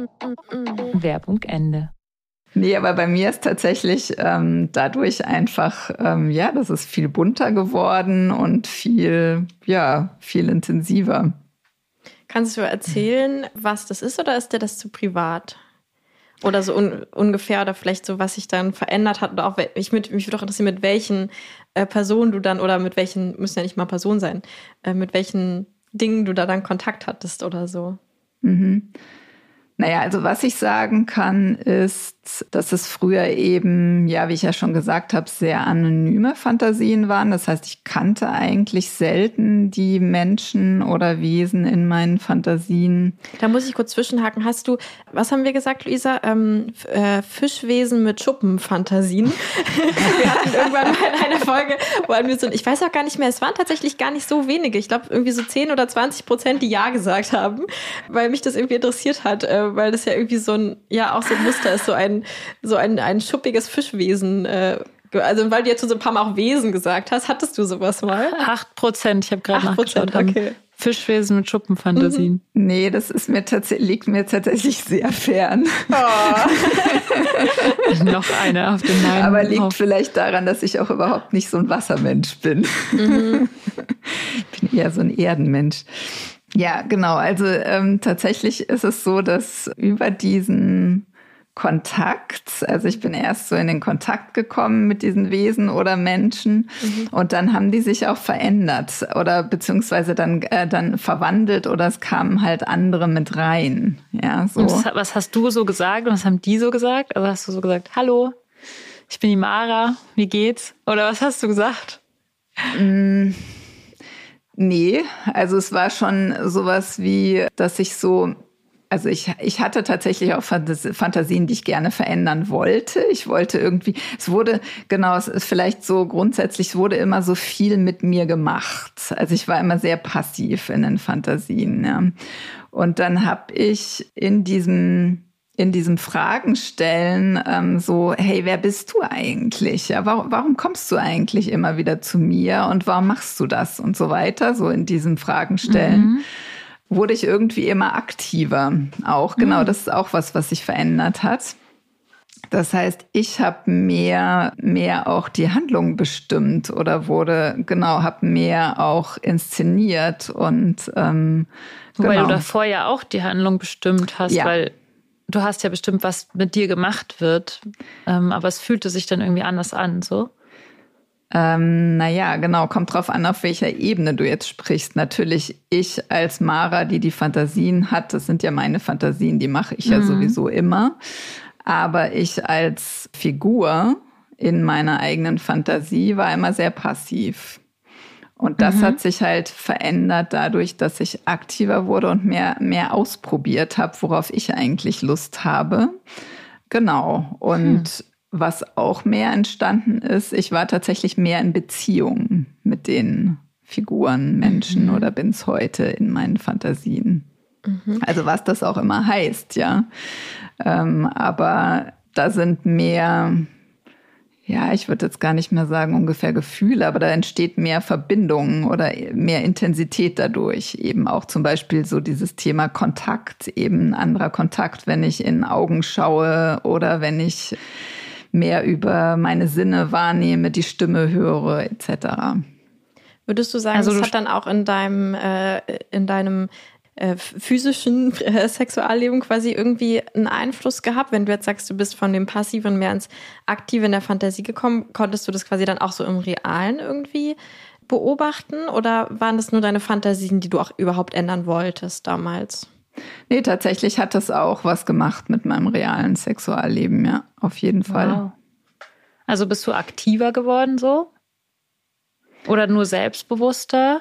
Werbung Ende. Nee, aber bei mir ist tatsächlich ähm, dadurch einfach, ähm, ja, das ist viel bunter geworden und viel, ja, viel intensiver. Kannst du erzählen, was das ist, oder ist dir das zu privat? Oder so un- ungefähr, oder vielleicht so, was sich dann verändert hat? Oder auch, ich mit, mich würde auch interessieren, mit welchen äh, Personen du dann, oder mit welchen, müssen ja nicht mal Personen sein, äh, mit welchen Dingen du da dann Kontakt hattest oder so. Mhm. Naja, also was ich sagen kann, ist, dass es früher eben, ja, wie ich ja schon gesagt habe, sehr anonyme Fantasien waren. Das heißt, ich kannte eigentlich selten die Menschen oder Wesen in meinen Fantasien. Da muss ich kurz zwischenhaken. Hast du, was haben wir gesagt, Luisa? Ähm, f- äh, Fischwesen mit Schuppenfantasien. Wir hatten irgendwann mal in einer Folge, wo wir so, ich weiß auch gar nicht mehr, es waren tatsächlich gar nicht so wenige. Ich glaube, irgendwie so zehn oder zwanzig Prozent, die Ja gesagt haben, weil mich das irgendwie interessiert hat. Äh, weil das ja irgendwie so ein, ja, auch so ein Muster ist, so ein, so ein, ein schuppiges Fischwesen. Äh, also, weil du jetzt so ein paar Mal auch Wesen gesagt hast, hattest du sowas mal? Acht Prozent, ich habe gerade Acht Prozent, nachgeschaut. okay. Fischwesen mit Schuppenfantasien. Mhm. Nee, das ist mir tatsächlich, liegt mir tatsächlich sehr fern. Oh. Noch eine auf den Nein. Aber liegt auf. vielleicht daran, dass ich auch überhaupt nicht so ein Wassermensch bin. Mhm. Ich bin eher so ein Erdenmensch. Ja, genau. Also ähm, tatsächlich ist es so, dass über diesen Kontakt, also ich bin erst so in den Kontakt gekommen mit diesen Wesen oder Menschen mhm. und dann haben die sich auch verändert oder beziehungsweise dann, äh, dann verwandelt oder es kamen halt andere mit rein. Ja, so. Und das, was hast du so gesagt und was haben die so gesagt? Also hast du so gesagt, hallo, ich bin die Mara, wie geht's? Oder was hast du gesagt? Mm, nee, also es war schon sowas wie, dass ich so Also ich, ich hatte tatsächlich auch Fantasien, die ich gerne verändern wollte. Ich wollte irgendwie, es wurde, genau, es ist vielleicht so grundsätzlich, es wurde immer so viel mit mir gemacht. Also ich war immer sehr passiv in den Fantasien. Ja. Und dann habe ich in diesem, in diesem Fragenstellen ähm, so, hey, wer bist du eigentlich? Ja, warum, warum kommst du eigentlich immer wieder zu mir und warum machst du das und so weiter? So in diesen Fragenstellen. Mhm. Wurde ich irgendwie immer aktiver auch. Genau, das ist auch was, was sich verändert hat. Das heißt, ich habe mehr, mehr auch die Handlung bestimmt oder wurde, genau, habe mehr auch inszeniert und ähm, Wobei genau. du davor ja auch die Handlung bestimmt hast, ja. Weil du hast ja bestimmt, was mit dir gemacht wird, ähm, aber es fühlte sich dann irgendwie anders an, so. Ähm, naja, genau, kommt drauf an, auf welcher Ebene du jetzt sprichst. Natürlich ich als Mara, die die Fantasien hat, das sind ja meine Fantasien, die mache ich ja mhm. sowieso immer. Aber ich als Figur in meiner eigenen Fantasie war immer sehr passiv. Und das mhm. hat sich halt verändert dadurch, dass ich aktiver wurde und mehr, mehr ausprobiert habe, worauf ich eigentlich Lust habe. Genau. Und hm. was auch mehr entstanden ist, ich war tatsächlich mehr in Beziehung mit den Figuren, Menschen mhm. oder bin's heute in meinen Fantasien. Mhm. Also was das auch immer heißt, ja. Ähm, aber da sind mehr, ja, ich würde jetzt gar nicht mehr sagen ungefähr Gefühle, aber da entsteht mehr Verbindung oder mehr Intensität dadurch. Eben auch zum Beispiel so dieses Thema Kontakt, eben ein anderer Kontakt, wenn ich in Augen schaue oder wenn ich mehr über meine Sinne wahrnehme, die Stimme höre, et cetera. Würdest du sagen, also das hat dann auch in deinem, äh, in deinem äh, physischen äh, Sexualleben quasi irgendwie einen Einfluss gehabt? Wenn du jetzt sagst, du bist von dem Passiven mehr ins Aktive in der Fantasie gekommen, konntest du das quasi dann auch so im Realen irgendwie beobachten? Oder waren das nur deine Fantasien, die du auch überhaupt ändern wolltest damals? Nee, tatsächlich hat das auch was gemacht mit meinem realen Sexualleben, ja, auf jeden Fall. Wow. Also bist du aktiver geworden so? Oder nur selbstbewusster?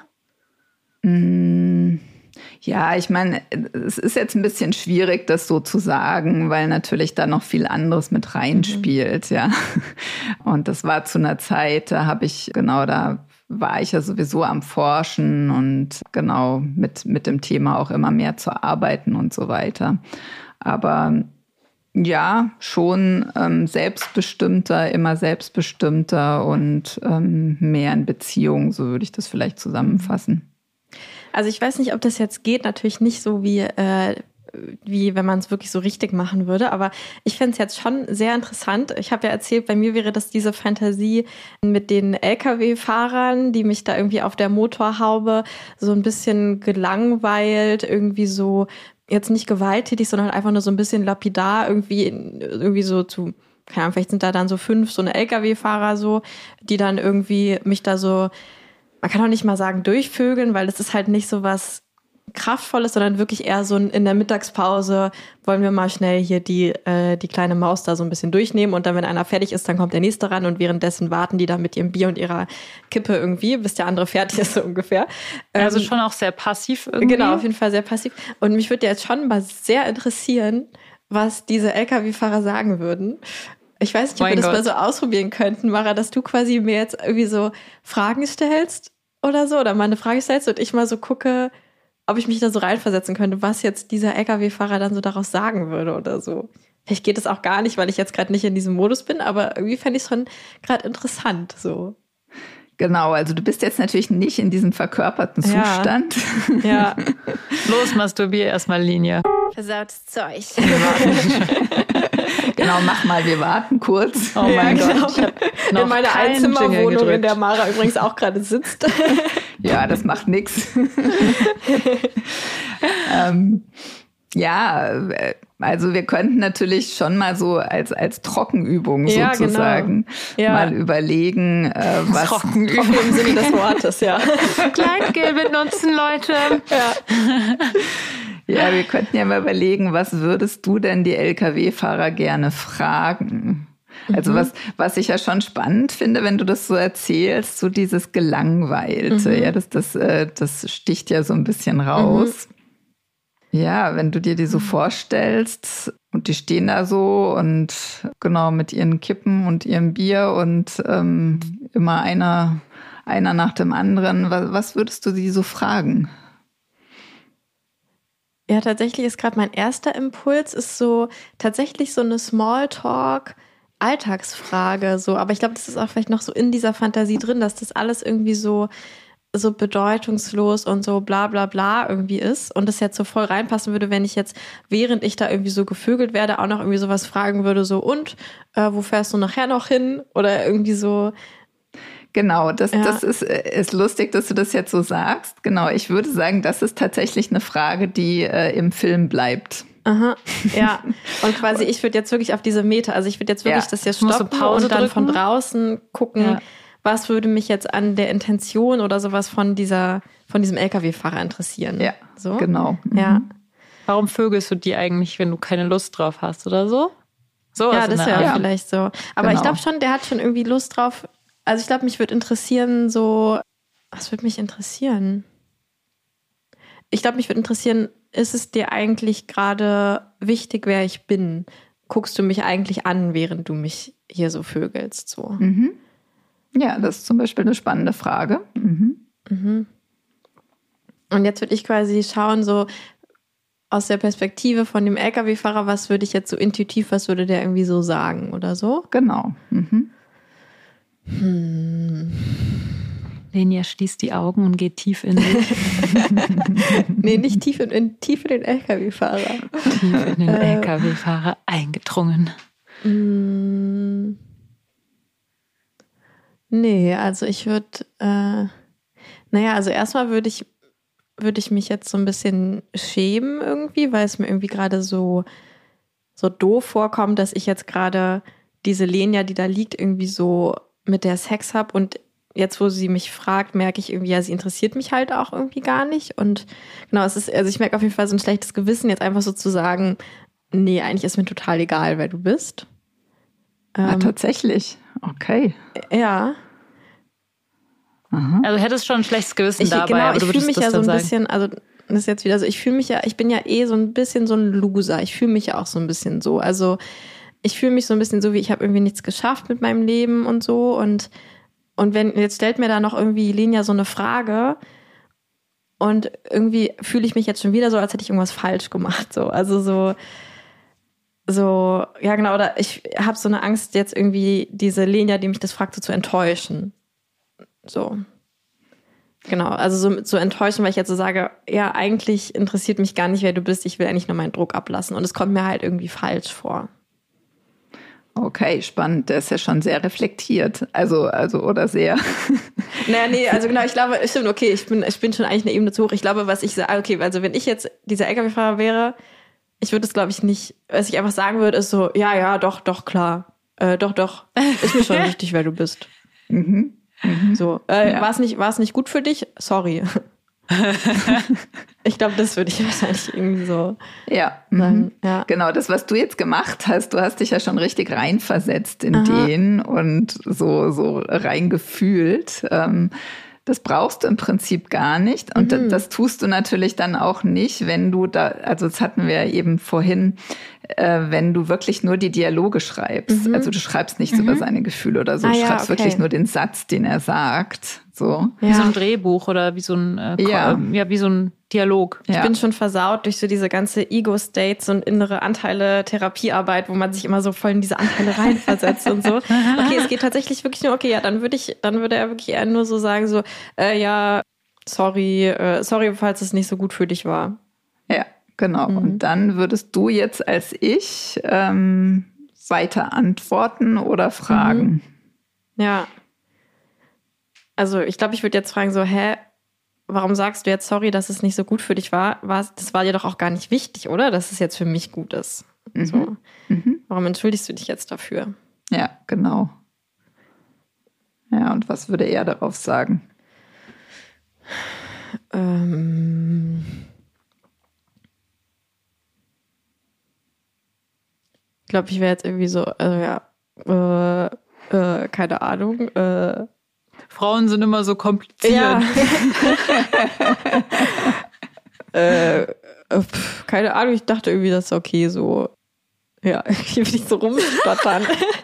Mm, ja, ich meine, es ist jetzt ein bisschen schwierig, das so zu sagen, weil natürlich da noch viel anderes mit reinspielt, mhm. ja. Und das war zu einer Zeit, da habe ich, genau, da war ich ja sowieso am Forschen und genau mit, mit dem Thema auch immer mehr zu arbeiten und so weiter. Aber ja, schon ähm, selbstbestimmter, immer selbstbestimmter und ähm, mehr in Beziehung, so würde ich das vielleicht zusammenfassen. Also ich weiß nicht, ob das jetzt geht, natürlich nicht so wie äh wie wenn man es wirklich so richtig machen würde. Aber ich fände es jetzt schon sehr interessant. Ich habe ja erzählt, bei mir wäre das diese Fantasie mit den L K W-Fahrern, die mich da irgendwie auf der Motorhaube so ein bisschen gelangweilt, irgendwie so jetzt nicht gewalttätig, sondern einfach nur so ein bisschen lapidar irgendwie, irgendwie so zu, keine Ahnung, vielleicht sind da dann so fünf so eine L K W-Fahrer so, die dann irgendwie mich da so, man kann auch nicht mal sagen durchvögeln, weil das ist halt nicht so was Kraftvolles, sondern wirklich eher so in der Mittagspause wollen wir mal schnell hier die äh, die kleine Maus da so ein bisschen durchnehmen und dann, wenn einer fertig ist, dann kommt der nächste ran und währenddessen warten die da mit ihrem Bier und ihrer Kippe irgendwie, bis der andere fertig ist so ungefähr. Also ähm, schon auch sehr passiv irgendwie. Genau, auf jeden Fall sehr passiv. Und mich würde jetzt schon mal sehr interessieren, was diese L K W-Fahrer sagen würden. Ich weiß nicht, ob wir das mal so ausprobieren könnten, Mara, dass du quasi mir jetzt irgendwie so Fragen stellst oder so, oder mal eine Frage stellst und ich mal so gucke, ob ich mich da so reinversetzen könnte, was jetzt dieser L K W-Fahrer dann so daraus sagen würde oder so. Vielleicht geht es auch gar nicht, weil ich jetzt gerade nicht in diesem Modus bin, aber irgendwie fände ich es schon gerade interessant so. Genau, also du bist jetzt natürlich nicht in diesem verkörperten Zustand. Ja. ja. Los, masturbier erstmal, Linie. Versautes Zeug. Genau, mach mal, wir warten kurz. Oh mein ja, Gott. Genau. Ich hab In meiner Einzimmerwohnung, in der Mara übrigens auch gerade sitzt. Ja, das macht nix. ähm, ja, also wir könnten natürlich schon mal so als, als Trockenübung ja, sozusagen genau. ja. mal überlegen, äh, was... Trockenübung im Sinne des Wortes, ja. Kleingel benutzen, Leute. Ja. Ja, wir könnten ja mal überlegen, was würdest du denn die L K W-Fahrer gerne fragen? Also mhm. was, was ich ja schon spannend finde, wenn du das so erzählst, so dieses Gelangweilte, mhm. ja, das, das, äh, das sticht ja so ein bisschen raus. Mhm. Ja, wenn du dir die so vorstellst und die stehen da so und genau mit ihren Kippen und ihrem Bier und ähm, immer einer, einer nach dem anderen, was, was würdest du sie so fragen? Ja, tatsächlich ist gerade mein erster Impuls ist so tatsächlich so eine Smalltalk Alltagsfrage so, aber ich glaube, das ist auch vielleicht noch so in dieser Fantasie drin, dass das alles irgendwie so so bedeutungslos und so bla bla bla irgendwie ist und das jetzt so voll reinpassen würde, wenn ich jetzt, während ich da irgendwie so gevögelt werde, auch noch irgendwie sowas fragen würde, so und, äh, wo fährst du nachher noch hin? Oder irgendwie so. Genau, das, ja. das ist, ist lustig, dass du das jetzt so sagst. Genau, ich würde sagen, das ist tatsächlich eine Frage, die äh, im Film bleibt. Aha, ja. Und quasi, ich würde jetzt wirklich auf diese Meta, also ich würde jetzt wirklich ja. das jetzt stoppen Pause und dann drücken. Von draußen gucken, ja. was würde mich jetzt an der Intention oder sowas von dieser, von diesem L K W-Fahrer interessieren. Ja, so? genau. Mhm. Ja. Warum vögelst du die eigentlich, wenn du keine Lust drauf hast oder so? So ja, das wäre ja. vielleicht so. Aber genau. ich glaube schon, der hat schon irgendwie Lust drauf. Also ich glaube, mich würde interessieren so, was würde mich interessieren? Ich glaube, mich würde interessieren, ist es dir eigentlich gerade wichtig, wer ich bin? Guckst du mich eigentlich an, während du mich hier so vögelst? So? Mhm. Ja, das ist zum Beispiel eine spannende Frage. Mhm. Mhm. Und jetzt würde ich quasi schauen, so aus der Perspektive von dem L K W-Fahrer, was würde ich jetzt so intuitiv, was würde der irgendwie so sagen oder so? Genau. Mhm. Hm. Lenia schließt die Augen und geht tief in sich. Nee, nicht tief in, in, tief in den L K W-Fahrer. Tief in den äh, L K W-Fahrer eingedrungen. Hm. Nee, also ich würde, äh, naja, also erstmal würde ich, würde ich mich jetzt so ein bisschen schämen irgendwie, weil es mir irgendwie gerade so, so doof vorkommt, dass ich jetzt gerade diese Lenia, die da liegt, irgendwie so mit der Sex habe und jetzt, wo sie mich fragt, merke ich irgendwie, ja, sie interessiert mich halt auch irgendwie gar nicht und genau, es ist, also ich merke auf jeden Fall so ein schlechtes Gewissen, jetzt einfach so zu sagen, nee, eigentlich ist mir total egal, wer du bist. Ah, Ähm, tatsächlich. Okay. Ja. Aha. Also hättest schon ein schlechtes Gewissen Ich, dabei, genau, aber ich du fühle würdest mich das ja so dann ein sagen. bisschen, also das ist jetzt wieder so, ich fühle mich ja, ich bin ja eh so ein bisschen so ein Loser. Ich fühle mich ja auch so ein bisschen so. Also ich fühle mich so ein bisschen so, wie ich habe irgendwie nichts geschafft mit meinem Leben und so. Und, und wenn, jetzt stellt mir da noch irgendwie Lenia so eine Frage und irgendwie fühle ich mich jetzt schon wieder so, als hätte ich irgendwas falsch gemacht. So. Also so, so, ja genau, oder ich habe so eine Angst, jetzt irgendwie diese Lenia, die mich das fragt, so zu enttäuschen. So. Genau, also so, so enttäuschen, weil ich jetzt so sage, ja, eigentlich interessiert mich gar nicht, wer du bist, ich will eigentlich nur meinen Druck ablassen. Und es kommt mir halt irgendwie falsch vor. Okay, spannend. Der ist ja schon sehr reflektiert. Also, also, oder sehr. Naja, nee, also genau, ich glaube, stimmt, okay, ich bin, ich bin schon eigentlich eine Ebene zu hoch. Ich glaube, was ich sage, okay, also wenn ich jetzt dieser L K W-Fahrer wäre, ich würde es, glaube ich, nicht, was ich einfach sagen würde, ist so, ja, ja, doch, doch, klar. Äh, doch, doch, ist mir schon wichtig, wer du bist. Mhm. Mhm. So, äh, Ja. war es nicht, war es nicht gut für dich? Sorry. Ich glaube, das würde ich wahrscheinlich irgendwie so Ja. sagen. Mhm. Ja. Genau, das, was du jetzt gemacht hast, du hast dich ja schon richtig reinversetzt in Aha. den und so, so reingefühlt. Ähm, das brauchst du im Prinzip gar nicht. Und Mhm. das tust du natürlich dann auch nicht, wenn du da, also das hatten wir eben vorhin, äh, wenn du wirklich nur die Dialoge schreibst. Mhm. Also du schreibst nichts über seine Gefühle oder so. Ah, du ja, schreibst okay. wirklich nur den Satz, den er sagt. So. Wie so ein Drehbuch oder wie so ein, äh, Ja. ja, wie so ein Dialog. Ich Ja. bin schon versaut durch so diese ganze Ego-States und innere Anteile-Therapiearbeit, wo man sich immer so voll in diese Anteile reinversetzt und so. Okay, es geht tatsächlich wirklich nur, okay, ja, dann würde ich, dann würde er wirklich eher nur so sagen, so, äh, ja, sorry, äh, sorry, falls es nicht so gut für dich war. Ja, genau. Mhm. Und dann würdest du jetzt als ich ähm, weiter antworten oder fragen. Ja. Also ich glaube, ich würde jetzt fragen so, hä, warum sagst du jetzt sorry, dass es nicht so gut für dich war? War's, das war dir doch auch gar nicht wichtig, oder? Dass es jetzt für mich gut ist. Mhm. So. Mhm. Warum entschuldigst du dich jetzt dafür? Ja, genau. Ja, und was würde er darauf sagen? Ähm ich glaube, ich wäre jetzt irgendwie so, also ja, äh, äh, keine Ahnung, äh, Frauen sind immer so kompliziert. ja. äh, äh, pf, keine Ahnung, ich dachte irgendwie, das ist okay so. Ja, ich will nicht so rumstottern.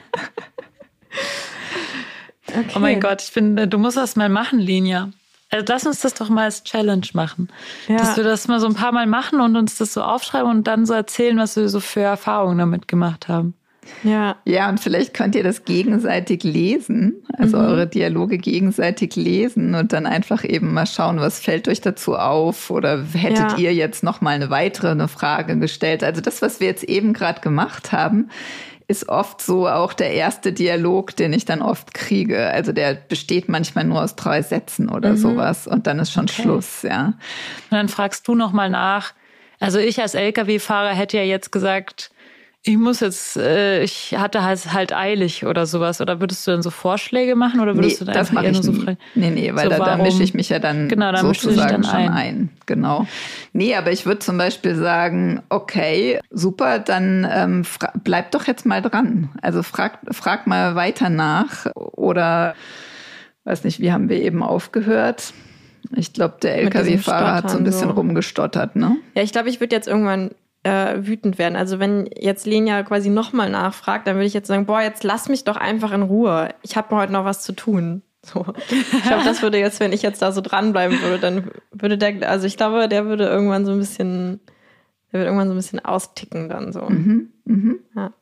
Okay. Oh mein Gott, ich finde, du musst das mal machen, Linja. Also lass uns das doch mal als Challenge machen. Ja. Dass wir das mal so ein paar Mal machen und uns das so aufschreiben und dann so erzählen, was wir so für Erfahrungen damit gemacht haben. Ja. Ja, und vielleicht könnt ihr das gegenseitig lesen, also Mhm. eure Dialoge gegenseitig lesen und dann einfach eben mal schauen, was fällt euch dazu auf oder hättet Ja. ihr jetzt noch mal eine weitere eine Frage gestellt. Also das, was wir jetzt eben gerade gemacht haben, ist oft so auch der erste Dialog, den ich dann oft kriege. Also der besteht manchmal nur aus drei Sätzen oder Mhm. sowas und dann ist schon Okay. Schluss, ja. Und dann fragst du noch mal nach. Also ich als L K W-Fahrer hätte ja jetzt gesagt, ich muss jetzt, äh, ich hatte halt, halt eilig oder sowas. Oder würdest du dann so Vorschläge machen oder würdest Nee, du dann das einfach mache eher ich nur so nie. fragen? Nee, nee, weil So, da, da warum- mische ich mich ja dann Genau, da mischst du dich sozusagen dann schon ein. ein. Genau. Nee, aber ich würde zum Beispiel sagen, okay, super, dann ähm, fra- bleib doch jetzt mal dran. Also frag, frag mal weiter nach oder, weiß nicht, wie haben wir eben aufgehört? Ich glaube, der Mit diesem L K W-Fahrer hat so ein Stottern bisschen so. rumgestottert, ne? Ja, ich glaube, ich würde jetzt irgendwann äh, wütend werden. Also wenn jetzt Lenia quasi nochmal nachfragt, dann würde ich jetzt sagen, boah, jetzt lass mich doch einfach in Ruhe. Ich habe heute noch was zu tun. So. Ich glaube, das würde jetzt, wenn ich jetzt da so dranbleiben würde, dann würde der, also ich glaube, der würde irgendwann so ein bisschen, der wird irgendwann so ein bisschen austicken dann so. Mhm, mhm. Ja.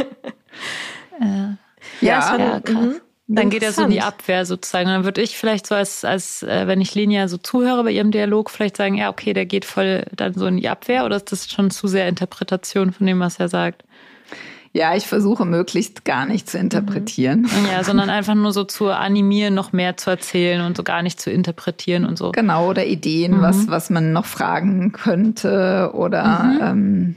Äh, Ja, schon- ja, krass. mhm. Dann geht er so in die Interessant. Abwehr sozusagen. Und dann würde ich vielleicht so als, als äh, wenn ich Linja so zuhöre bei ihrem Dialog, vielleicht sagen, ja, okay, der geht voll dann so in die Abwehr oder ist das schon zu sehr Interpretation von dem, was er sagt? ja, ich versuche möglichst gar nicht zu interpretieren. Ja, sondern einfach nur so zu animieren, noch mehr zu erzählen und so gar nicht zu interpretieren und so. Genau, oder Ideen, was, was man noch fragen könnte oder ähm,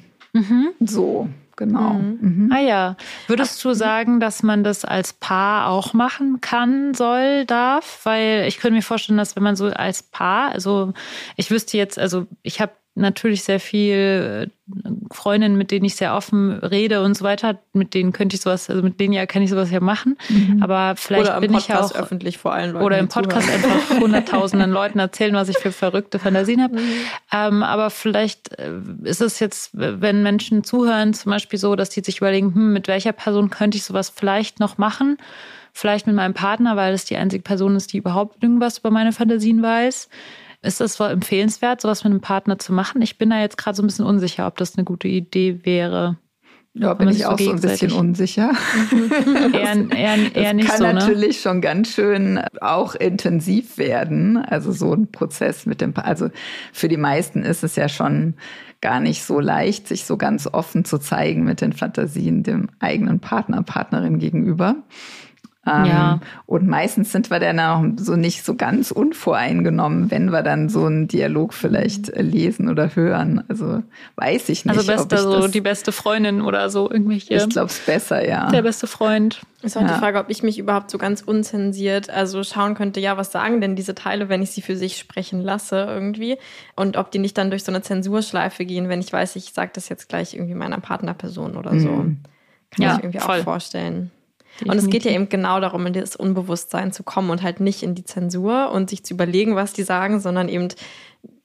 so, genau. Mhm. Ah ja. Würdest du sagen, dass man das als Paar auch machen kann, soll, darf? Weil ich könnte mir vorstellen, dass wenn man so als Paar, also ich wüsste jetzt, also ich habe natürlich sehr viel Freundinnen, mit denen ich sehr offen rede und so weiter, mit denen könnte ich sowas, also mit denen ja kann ich sowas ja machen, aber vielleicht Oder im bin ich ja Podcast auch öffentlich vor allen Leuten. oder im die Podcast zuhören. einfach hunderttausenden Leuten erzählen, was ich für verrückte Fantasien habe. Ähm, aber vielleicht äh, ist es jetzt, wenn Menschen zuhören, zum Beispiel so, dass die sich überlegen, hm, mit welcher Person könnte ich sowas vielleicht noch machen? Vielleicht mit meinem Partner, weil es die einzige Person ist, die überhaupt irgendwas über meine Fantasien weiß. Ist das so empfehlenswert, sowas mit einem Partner zu machen? Ich bin da jetzt gerade so ein bisschen unsicher, ob das eine gute Idee wäre. Ja, bin man ich sich so auch so ein bisschen gegenseitig- unsicher. Eher, eher, eher Das nicht kann so, ne? natürlich schon ganz schön auch intensiv werden. Also so ein Prozess mit dem, Pa- also für die meisten ist es ja schon gar nicht so leicht, sich so ganz offen zu zeigen mit den Fantasien dem eigenen Partner, Partnerin gegenüber. Ähm, Ja. Und meistens sind wir dann auch so nicht so ganz unvoreingenommen, wenn wir dann so einen Dialog vielleicht äh, lesen oder hören. Also weiß ich nicht. Also ob beste, ich so das, die beste Freundin oder so irgendwelche. ich glaube es besser, ja. Der beste Freund. Ist auch Ja. die Frage, ob ich mich überhaupt so ganz unzensiert, also schauen könnte, ja, was sagen denn diese Teile, wenn ich sie für sich sprechen lasse irgendwie? Und ob die nicht dann durch so eine Zensurschleife gehen, wenn ich weiß, ich sage das jetzt gleich irgendwie meiner Partnerperson oder so. Mhm. Kann Ja, ich irgendwie voll. auch vorstellen. Und es geht ja eben genau darum, in das Unbewusstsein zu kommen und halt nicht in die Zensur und sich zu überlegen, was die sagen, sondern eben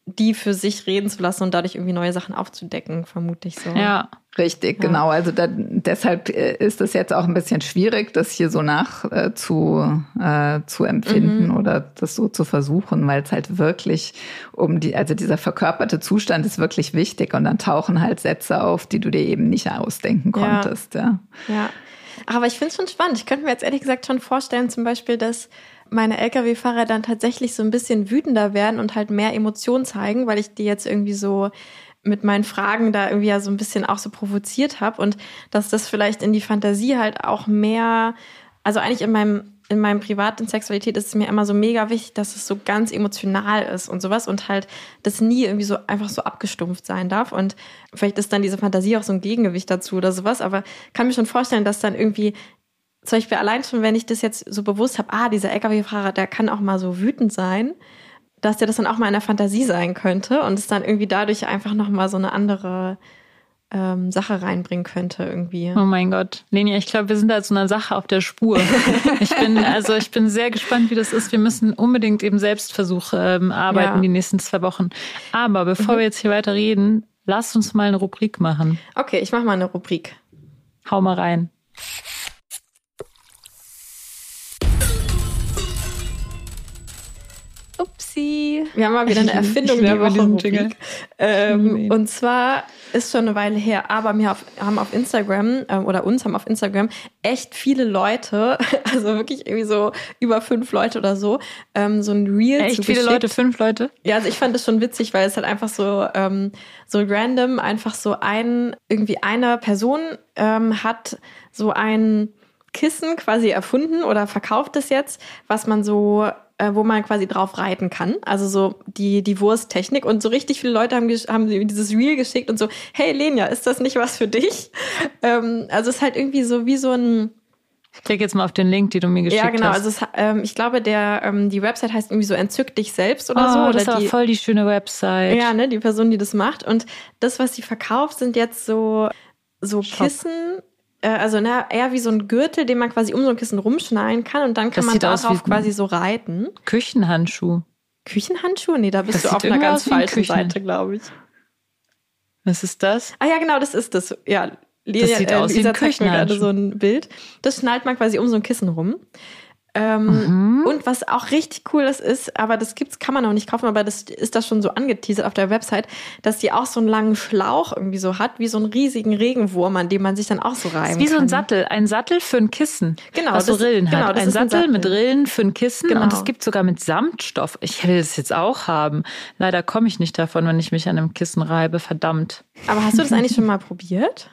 die für sich reden zu lassen und dadurch irgendwie neue Sachen aufzudecken, vermute ich so. Ja. Richtig, Ja. genau. Also da, deshalb ist es jetzt auch ein bisschen schwierig, das hier so nach äh, zu, äh, zu empfinden Mhm. oder das so zu versuchen, weil es halt wirklich um die, also dieser verkörperte Zustand ist wirklich wichtig und dann tauchen halt Sätze auf, die du dir eben nicht ausdenken Ja. konntest. Ja. Ja, aber ich finde es schon spannend. Ich könnte mir jetzt ehrlich gesagt schon vorstellen, zum Beispiel, dass meine L K W-Fahrer dann tatsächlich so ein bisschen wütender werden und halt mehr Emotionen zeigen, weil ich die jetzt irgendwie so mit meinen Fragen da irgendwie ja so ein bisschen auch so provoziert habe und dass das vielleicht in die Fantasie halt auch mehr, also eigentlich in meinem in meinem privaten Sexualität ist es mir immer so mega wichtig, dass es so ganz emotional ist und sowas und halt das nie irgendwie so einfach so abgestumpft sein darf und vielleicht ist dann diese Fantasie auch so ein Gegengewicht dazu oder sowas, aber kann mir schon vorstellen, dass dann irgendwie zum Beispiel allein schon, wenn ich das jetzt so bewusst habe, ah, dieser L K W-Fahrer, der kann auch mal so wütend sein, dass der das dann auch mal in der Fantasie sein könnte und es dann irgendwie dadurch einfach nochmal so eine andere ähm, Sache reinbringen könnte irgendwie. Oh mein Gott. Lenia, ich glaube, wir sind da zu einer Sache auf der Spur. Ich bin, also ich bin sehr gespannt, wie das ist. Wir müssen unbedingt eben Selbstversuch ähm, arbeiten Ja. die nächsten zwei Wochen. Aber bevor Mhm. wir jetzt hier weiter reden, lasst uns mal eine Rubrik machen. Okay, ich mache mal eine Rubrik. Hau mal rein. Upsi. Wir haben mal wieder eine Ich- Erfindung ich der liebe Woche diesen Jingle. Rubrik. Ähm, liebe ihn. und zwar ist schon eine Weile her, aber wir auf, haben auf Instagram ähm, oder uns haben auf Instagram echt viele Leute, also wirklich irgendwie so über fünf Leute oder so, ähm, so ein Reel Echt viele zugeschickt. Leute, fünf Leute? Ja, also ich fand das schon witzig, weil es halt einfach so ähm, so random einfach so ein irgendwie eine Person ähm, hat so ein Kissen quasi erfunden oder verkauft es jetzt, was man so äh, wo man quasi drauf reiten kann. Also so die die Wursttechnik und so richtig viele Leute haben gesch- haben dieses Reel geschickt und so, hey Lenia, ist das nicht was für dich? Ähm, also es ist halt irgendwie so wie so ein Ich klicke jetzt mal auf den Link, den du mir geschickt ja, genau. hast. Also es, ähm, ich glaube, der ähm, die Website heißt irgendwie so Entzück dich selbst oder oh, so. Oder das ist aber die, voll die schöne Website. ja, ne, die Person, die das macht. Und das, was sie verkauft, sind jetzt so, so Shop. Kissen, äh, also na, eher wie so ein Gürtel, den man quasi um so ein Kissen rumschneiden kann und dann kann Das man sieht aus darauf wie- quasi so reiten. Küchenhandschuh. Küchenhandschuhe? Nee, da bist Das du sieht auf einer irgendwie ganz aus wie ein falschen Küchen- Seite, glaube ich. Was ist das? Ah ja, genau, das ist das. Ja, Lisa, sieht aus wie ein Lisa zeigt mir gerade Küchenhandschuh. so ein Bild. Das schnallt man quasi um so ein Kissen rum. Ähm, Mhm. Und was auch richtig cool ist, ist, aber das gibt's, kann man noch nicht kaufen, aber das ist da schon so angeteasert auf der Website, dass die auch so einen langen Schlauch irgendwie so hat, wie so einen riesigen Regenwurm, an dem man sich dann auch so reiben Das kann. ist wie so ein Sattel, ein Sattel für ein Kissen, Genau, was so das- Rillen genau, hat. das Ein ist ein Sattel, mit Sattel. Rillen für ein Kissen Genau. und es gibt sogar mit Samtstoff. Ich will das jetzt auch haben. Leider komme ich nicht davon, wenn ich mich an einem Kissen reibe. Verdammt. Aber hast du das eigentlich schon mal probiert?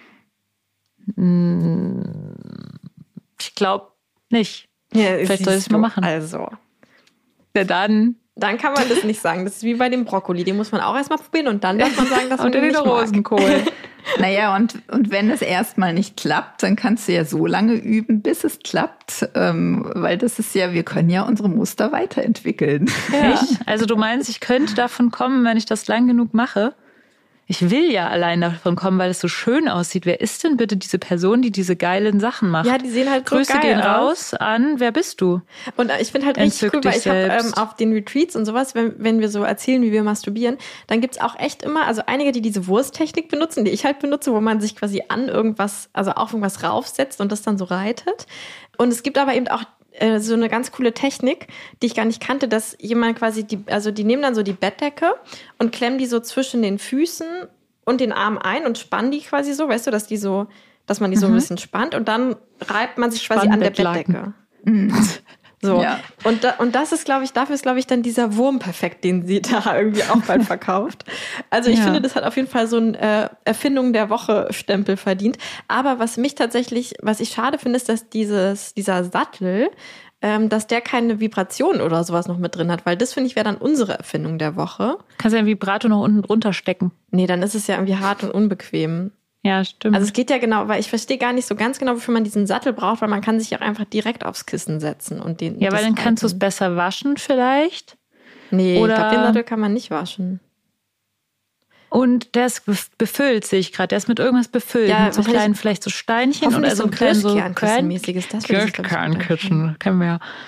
Ich glaube nicht. Ja, Vielleicht soll ich es mal machen. Also, Ja, dann dann kann man das nicht sagen. Das ist wie bei dem Brokkoli. Den muss man auch erstmal probieren und dann darf man sagen, dass man unter den den nicht mag. Rosenkohl. Naja, und, und wenn es erstmal nicht klappt, dann kannst du ja so lange üben, bis es klappt. Ähm, weil das ist ja, wir können ja unsere Muster weiterentwickeln. Echt? Also du meinst, ich könnte davon kommen, wenn ich das lang genug mache? Ich will ja allein davon kommen, weil es so schön aussieht. Wer ist denn bitte diese Person, die diese geilen Sachen macht? Ja, die sehen halt so Grüße geil gehen aus. raus an, wer bist du? Und ich finde halt richtig Entzück cool, weil dich ich habe ähm, selbst. auf den Retreats und sowas, wenn, wenn wir so erzählen, wie wir masturbieren, dann gibt's auch echt immer, also einige, die diese Wursttechnik benutzen, die ich halt benutze, wo man sich quasi an irgendwas, also auf irgendwas raufsetzt und das dann so reitet. Und es gibt aber eben auch äh, so eine ganz coole Technik, die ich gar nicht kannte, dass jemand quasi, die, also die nehmen dann so die Bettdecke und klemmen die so zwischen den Füßen und den Arm ein und spannen die quasi so, weißt du, dass die so, dass man die so ein bisschen spannt und dann reibt man sich quasi an der Spannbettlaken. Bettdecke. So. Ja. Und, da, und das ist, glaube ich, dafür ist, glaube ich, dann dieser Wurm perfekt, den sie da irgendwie auch bald verkauft. Also ich Ja. finde, das hat auf jeden Fall so ein äh, Erfindung der Woche-Stempel verdient. Aber was mich tatsächlich, was ich schade finde, ist, dass dieses, dieser Sattel, ähm, dass der keine Vibration oder sowas noch mit drin hat, weil das, finde ich, wäre dann unsere Erfindung der Woche. Kannst ja ein Vibrato noch unten drunter stecken. Nee, dann ist es ja irgendwie hart und unbequem. Ja, stimmt. Also es geht ja genau, weil ich verstehe gar nicht so ganz genau, wofür man diesen Sattel braucht, weil man kann sich auch einfach direkt aufs Kissen setzen und den. ja, weil das dann kannst du es halten. besser waschen vielleicht. Nee, oder- ich glaube, den Sattel kann man nicht waschen. Und der ist bef- befüllt, sehe ich gerade. Der ist mit irgendwas befüllt. Ja, mit so kann kleinen, ich- vielleicht so Steinchen Hoffentlich oder so so ein kleinen so Kirschkernkissen-mäßiges, das würde ich, glaub ich, gut Kirschkernkissen. Kennen wir ja.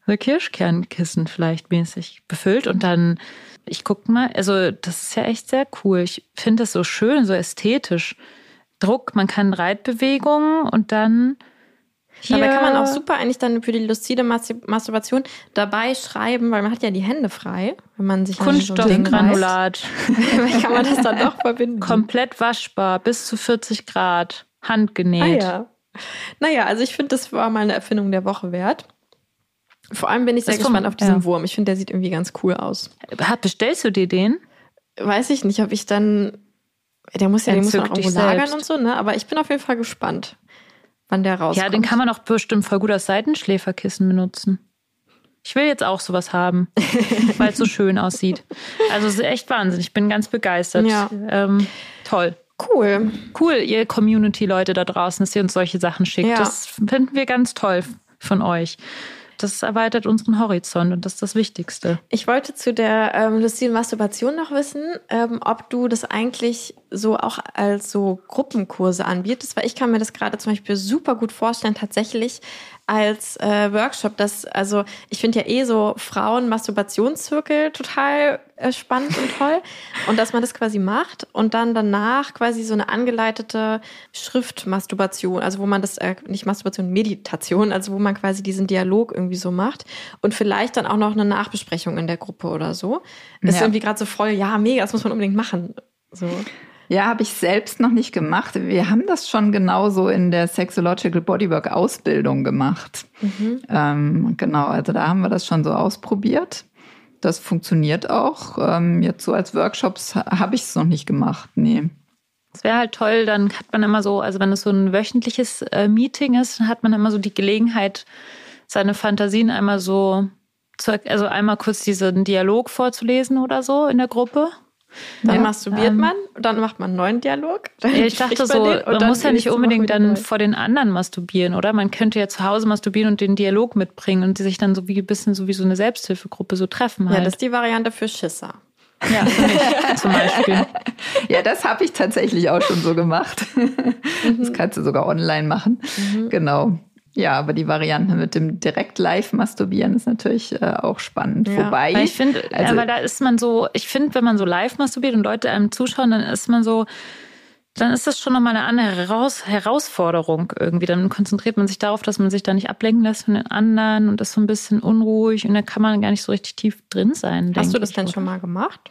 so Kirschkernkissen vielleicht mäßig befüllt und dann, ich guck mal, also das ist ja echt sehr cool. Ich finde das so schön, so ästhetisch. Druck, man kann Reitbewegungen und dann hier. Dabei kann man auch super eigentlich dann für die luzide Masturbation dabei schreiben, weil man hat ja die Hände frei, wenn man sich Kunststoffgranulat. Vielleicht kann man das dann doch verbinden. Komplett waschbar, bis zu vierzig Grad, handgenäht. Ah, ja. Naja, also ich finde, das war mal eine Erfindung der Woche wert. Vor allem bin ich sehr gespannt vom, auf diesen ja. Wurm. Ich finde, der sieht irgendwie ganz cool aus. Bestellst du dir den? Weiß ich nicht, ob ich dann... Der muss ja, den muss man auch irgendwo lagern und so, ne? Aber ich bin auf jeden Fall gespannt, wann der rauskommt. Ja, den kann man auch bestimmt voll gut als Seitenschläferkissen benutzen. Ich will jetzt auch sowas haben, weil es so schön aussieht. Also es ist echt Wahnsinn. Ich bin ganz begeistert. Ja. Ähm, toll. Cool. Cool, ihr Community-Leute da draußen, dass ihr uns solche Sachen schickt. Ja. Das finden wir ganz toll von euch. Das erweitert unseren Horizont und das ist das Wichtigste. Ich wollte zu der ähm, lustigen Masturbation noch wissen, ähm, ob du das eigentlich so auch als so Gruppenkurse anbietest, weil ich kann mir das gerade zum Beispiel super gut vorstellen, tatsächlich als äh, Workshop. Das, also ich finde ja eh so Frauen-Masturbationszirkel total äh, spannend und toll. Und dass man das quasi macht und dann danach quasi so eine angeleitete Schriftmasturbation, also wo man das, äh, nicht Masturbation, Meditation, also wo man quasi diesen Dialog irgendwie so macht und vielleicht dann auch noch eine Nachbesprechung in der Gruppe oder so. Das ja. ist irgendwie gerade so voll, ja, mega, das muss man unbedingt machen. So. Ja, habe ich selbst noch nicht gemacht. Wir haben das schon genauso in der Sexological Bodywork Ausbildung gemacht. Mhm. Ähm, genau, also da haben wir das schon so ausprobiert. Das funktioniert auch. Ähm, jetzt so als Workshops habe ich es noch nicht gemacht, nee. Es wäre halt toll, dann hat man immer so, also wenn es so ein wöchentliches äh, Meeting ist, dann hat man immer so die Gelegenheit, seine Fantasien einmal so, zu, also einmal kurz diesen Dialog vorzulesen oder so in der Gruppe. Dann ja, masturbiert ähm, man, dann macht man einen neuen Dialog. Ja, ich dachte so, man muss ja nicht unbedingt dann vor den anderen masturbieren, oder? Man könnte ja zu Hause masturbieren und den Dialog mitbringen und die sich dann so wie ein bisschen so wie so eine Selbsthilfegruppe so treffen halt. Ja, das ist die Variante für Schisser. Ja, für mich zum Beispiel. Ja, das habe ich tatsächlich auch schon so gemacht. Das kannst du sogar online machen. Mhm. Genau. Ja, aber die Variante mit dem direkt live masturbieren ist natürlich äh, auch spannend. Ja. Wobei, weil ich finde, also, aber da ist man so, ich finde, wenn man so live masturbiert und Leute einem zuschauen, dann ist man so, dann ist das schon nochmal eine andere Heraus- Herausforderung irgendwie. Dann konzentriert man sich darauf, dass man sich da nicht ablenken lässt von den anderen und ist so ein bisschen unruhig und dann kann man gar nicht so richtig tief drin sein. Hast du das ich, denn oder? schon mal gemacht?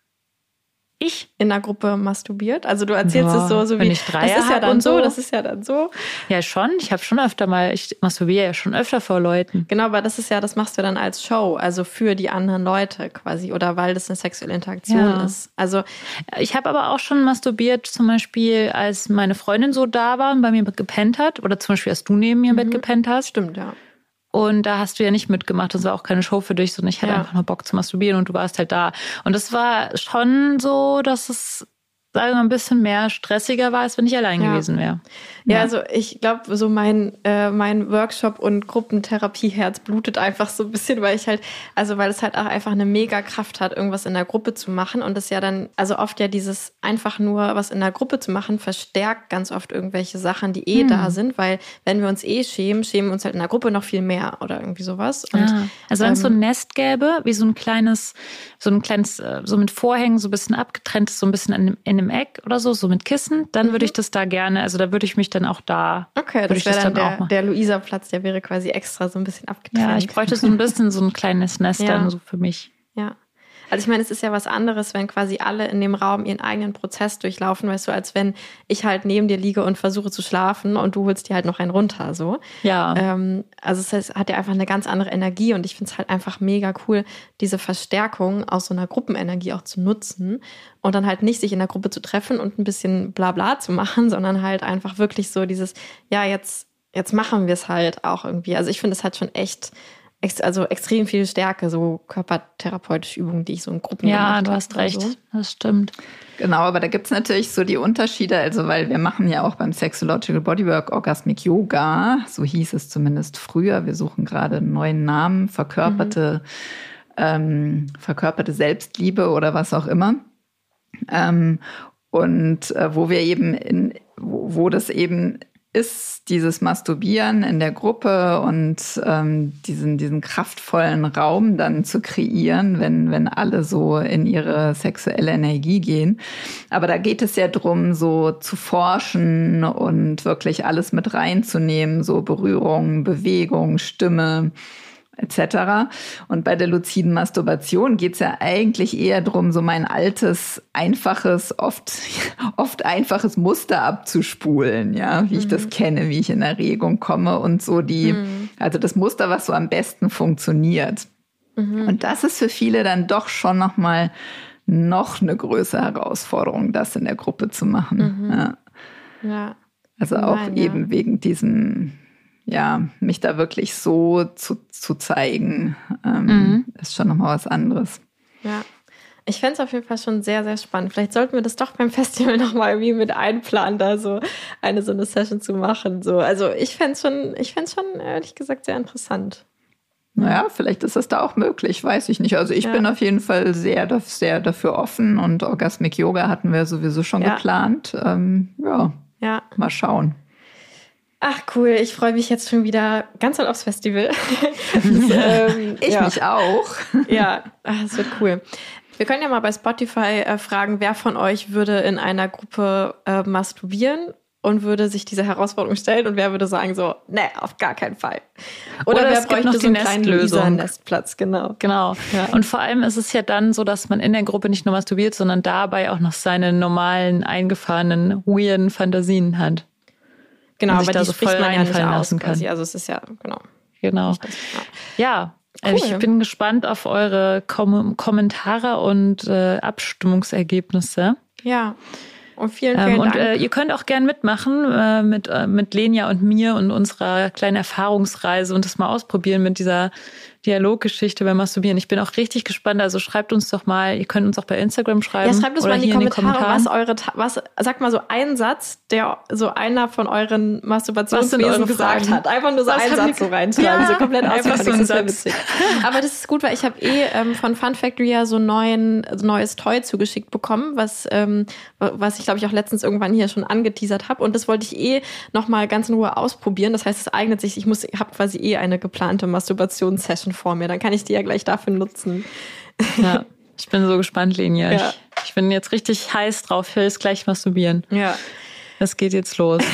Ich? In einer Gruppe masturbiert? Also du erzählst ja, es so, so wie, ich das ist ja dann so, das ist ja dann so. Ja schon, ich habe schon öfter mal, ich masturbiere ja schon öfter vor Leuten. Genau, aber das ist ja, das machst du dann als Show, also für die anderen Leute quasi oder weil das eine sexuelle Interaktion ja. ist. Also ich habe aber auch schon masturbiert, zum Beispiel als meine Freundin so da war und bei mir gepennt hat oder zum Beispiel als du neben mir im mhm. Bett gepennt hast. Stimmt, ja. Und da hast du ja nicht mitgemacht. Das war auch keine Show für dich, sondern ich hatte ja. einfach nur Bock zu masturbieren und du warst halt da. Und das war schon so, dass es, sagen wir mal, ein bisschen mehr stressiger war, als wenn ich allein ja. gewesen wäre. Ja, ja, also ich glaube, so mein, äh, mein Workshop- und Gruppentherapie-Herz blutet einfach so ein bisschen, weil ich halt, also weil es halt auch einfach eine mega Kraft hat, irgendwas in der Gruppe zu machen. Und das ja dann, also oft ja dieses einfach nur was in der Gruppe zu machen, verstärkt ganz oft irgendwelche Sachen, die eh hm. da sind, weil wenn wir uns eh schämen, schämen wir uns halt in der Gruppe noch viel mehr oder irgendwie sowas. Und, ah, also wenn es ähm, so ein Nest gäbe, wie so ein kleines, so ein kleines, so mit Vorhängen, so ein bisschen abgetrennt, so ein bisschen in einem, in einem Eck oder so, so mit Kissen, dann mhm. würde ich das da gerne, also da würde ich mich dann auch da. Okay, das wäre dann, dann der, der Luisa-Platz, der wäre quasi extra so ein bisschen abgetrennt. Ja, ich bräuchte so ein bisschen so ein kleines Nest ja. dann so für mich. Ja. Also ich meine, es ist ja was anderes, wenn quasi alle in dem Raum ihren eigenen Prozess durchlaufen, weißt du, als wenn ich halt neben dir liege und versuche zu schlafen und du holst dir halt noch einen runter, so. Ja. Ähm, also es heißt, hat ja einfach eine ganz andere Energie und ich finde es halt einfach mega cool, diese Verstärkung aus so einer Gruppenenergie auch zu nutzen und dann halt nicht sich in der Gruppe zu treffen und ein bisschen Blabla zu machen, sondern halt einfach wirklich so dieses, ja, jetzt, jetzt machen wir es halt auch irgendwie. Also ich finde, es hat schon echt also extrem viel Stärke, so körpertherapeutische Übungen, die ich so in Gruppen ja, gemacht habe. Ja, du hast recht, so. Das stimmt. Genau, aber da gibt's natürlich so die Unterschiede, also weil wir machen ja auch beim Sexological Bodywork Orgasmic Yoga, so hieß es zumindest früher, wir suchen gerade einen neuen Namen, verkörperte, mhm. ähm, verkörperte Selbstliebe oder was auch immer. Ähm, und äh, wo wir eben, in, wo, wo das eben ist dieses Masturbieren in der Gruppe und ähm, diesen, diesen kraftvollen Raum dann zu kreieren, wenn, wenn alle so in ihre sexuelle Energie gehen. Aber da geht es ja drum, so zu forschen und wirklich alles mit reinzunehmen, so Berührung, Bewegung, Stimme et cetera. Und bei der luziden Masturbation geht es ja eigentlich eher darum, so mein altes, einfaches, oft, oft einfaches Muster abzuspulen, ja, wie mhm. ich das kenne, wie ich in Erregung komme und so die, mhm. also das Muster, was so am besten funktioniert. Mhm. Und das ist für viele dann doch schon nochmal noch eine größere Herausforderung, das in der Gruppe zu machen. Mhm. Ja. Ja. Also auch Nein, eben ja. wegen diesem, ja, mich da wirklich so zu, zu zeigen, ähm, mhm. ist schon nochmal was anderes. Ja, ich fände es auf jeden Fall schon sehr, sehr spannend. Vielleicht sollten wir das doch beim Festival nochmal irgendwie mit einplanen, da so eine so eine Session zu machen. So. Also ich fände es schon, ich fände es schon, ehrlich gesagt, sehr interessant. Naja, vielleicht ist das da auch möglich, weiß ich nicht. Also ich ja. bin auf jeden Fall sehr, sehr dafür offen und Orgasmic Yoga hatten wir sowieso schon ja. geplant. Ähm, ja. ja, mal schauen. Ach cool, ich freue mich jetzt schon wieder ganz doll aufs Festival. das, ähm, ich ja. mich auch. Ja, es wird cool. Wir können ja mal bei Spotify äh, fragen, wer von euch würde in einer Gruppe äh, masturbieren und würde sich diese Herausforderung stellen und wer würde sagen so, nee, auf gar keinen Fall. Oder, Oder wer bräuchte noch so einen kleinen Luisa-Nestplatz, genau. Genau. Ja. Und vor allem ist es ja dann so, dass man in der Gruppe nicht nur masturbiert, sondern dabei auch noch seine normalen, eingefahrenen, weirden Fantasien hat. Genau, aber da die so spricht man ja nicht aus, kann. quasi. Also es ist ja, genau. Genau. Ja, cool. Ich bin gespannt auf eure Kom- Kommentare und äh, Abstimmungsergebnisse. Ja, und vielen, vielen ähm, und, Dank. Und äh, ihr könnt auch gern mitmachen äh, mit, äh, mit Lenia und mir und unserer kleinen Erfahrungsreise und das mal ausprobieren mit dieser Dialoggeschichte beim Masturbieren. Ich bin auch richtig gespannt. Also schreibt uns doch mal, ihr könnt uns auch bei Instagram schreiben. Ja, schreibt uns oder mal in die, in die Kommentare, was eure, was, sagt mal so einen Satz, der so einer von euren Masturbationswesen gesagt hat. Einfach nur so was einen Satz so reinschreiben, ja, so komplett einfach so ein Satz. Aber das ist gut, weil ich habe eh ähm, von Fun Factory ja so ein neuen, so neues Toy zugeschickt bekommen, was, ähm, was ich glaube ich auch letztens irgendwann hier schon angeteasert habe. Und das wollte ich eh nochmal ganz in Ruhe ausprobieren. Das heißt, es eignet sich, ich muss, ich habe quasi eh eine geplante Masturbationssession vor mir. Dann kann ich die ja gleich dafür nutzen. Ja, ich bin so gespannt, Lenia. Ja. Ich, ich bin jetzt richtig heiß drauf. Ich will jetzt gleich masturbieren. Ja. Es geht jetzt los.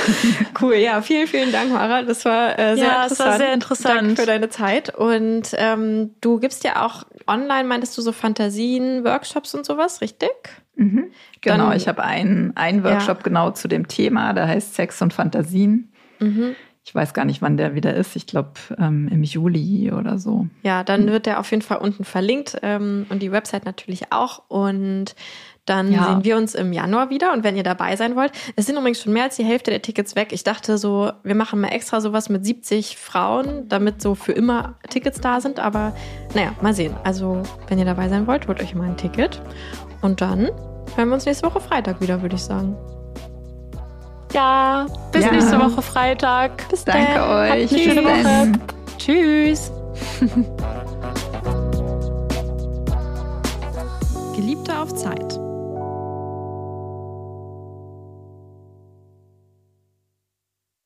Cool, ja. Vielen, vielen Dank, Mara. Das war äh, sehr ja, interessant. Das war sehr interessant. Danke für deine Zeit. Und ähm, du gibst ja auch online, meintest du, so Fantasien, Workshops und sowas, richtig? Mhm. Genau, Dann, ich habe einen, einen Workshop ja. genau zu dem Thema, der heißt Sex und Fantasien. Mhm. Ich weiß gar nicht, wann der wieder ist. Ich glaube, ähm, im Juli oder so. Ja, dann wird der auf jeden Fall unten verlinkt ähm, und die Website natürlich auch. Und dann ja. sehen wir uns im Januar wieder. Und wenn ihr dabei sein wollt, es sind übrigens schon mehr als die Hälfte der Tickets weg. Ich dachte so, wir machen mal extra sowas mit siebzig Frauen, damit so für immer Tickets da sind. Aber naja, mal sehen. Also, wenn ihr dabei sein wollt, holt euch mal ein Ticket. Und dann hören wir uns nächste Woche Freitag wieder, würde ich sagen. Ja, bis ja. nächste Woche Freitag. Bis dann. Danke euch. Habt eine schöne Woche. Tschüss. Geliebte auf Zeit.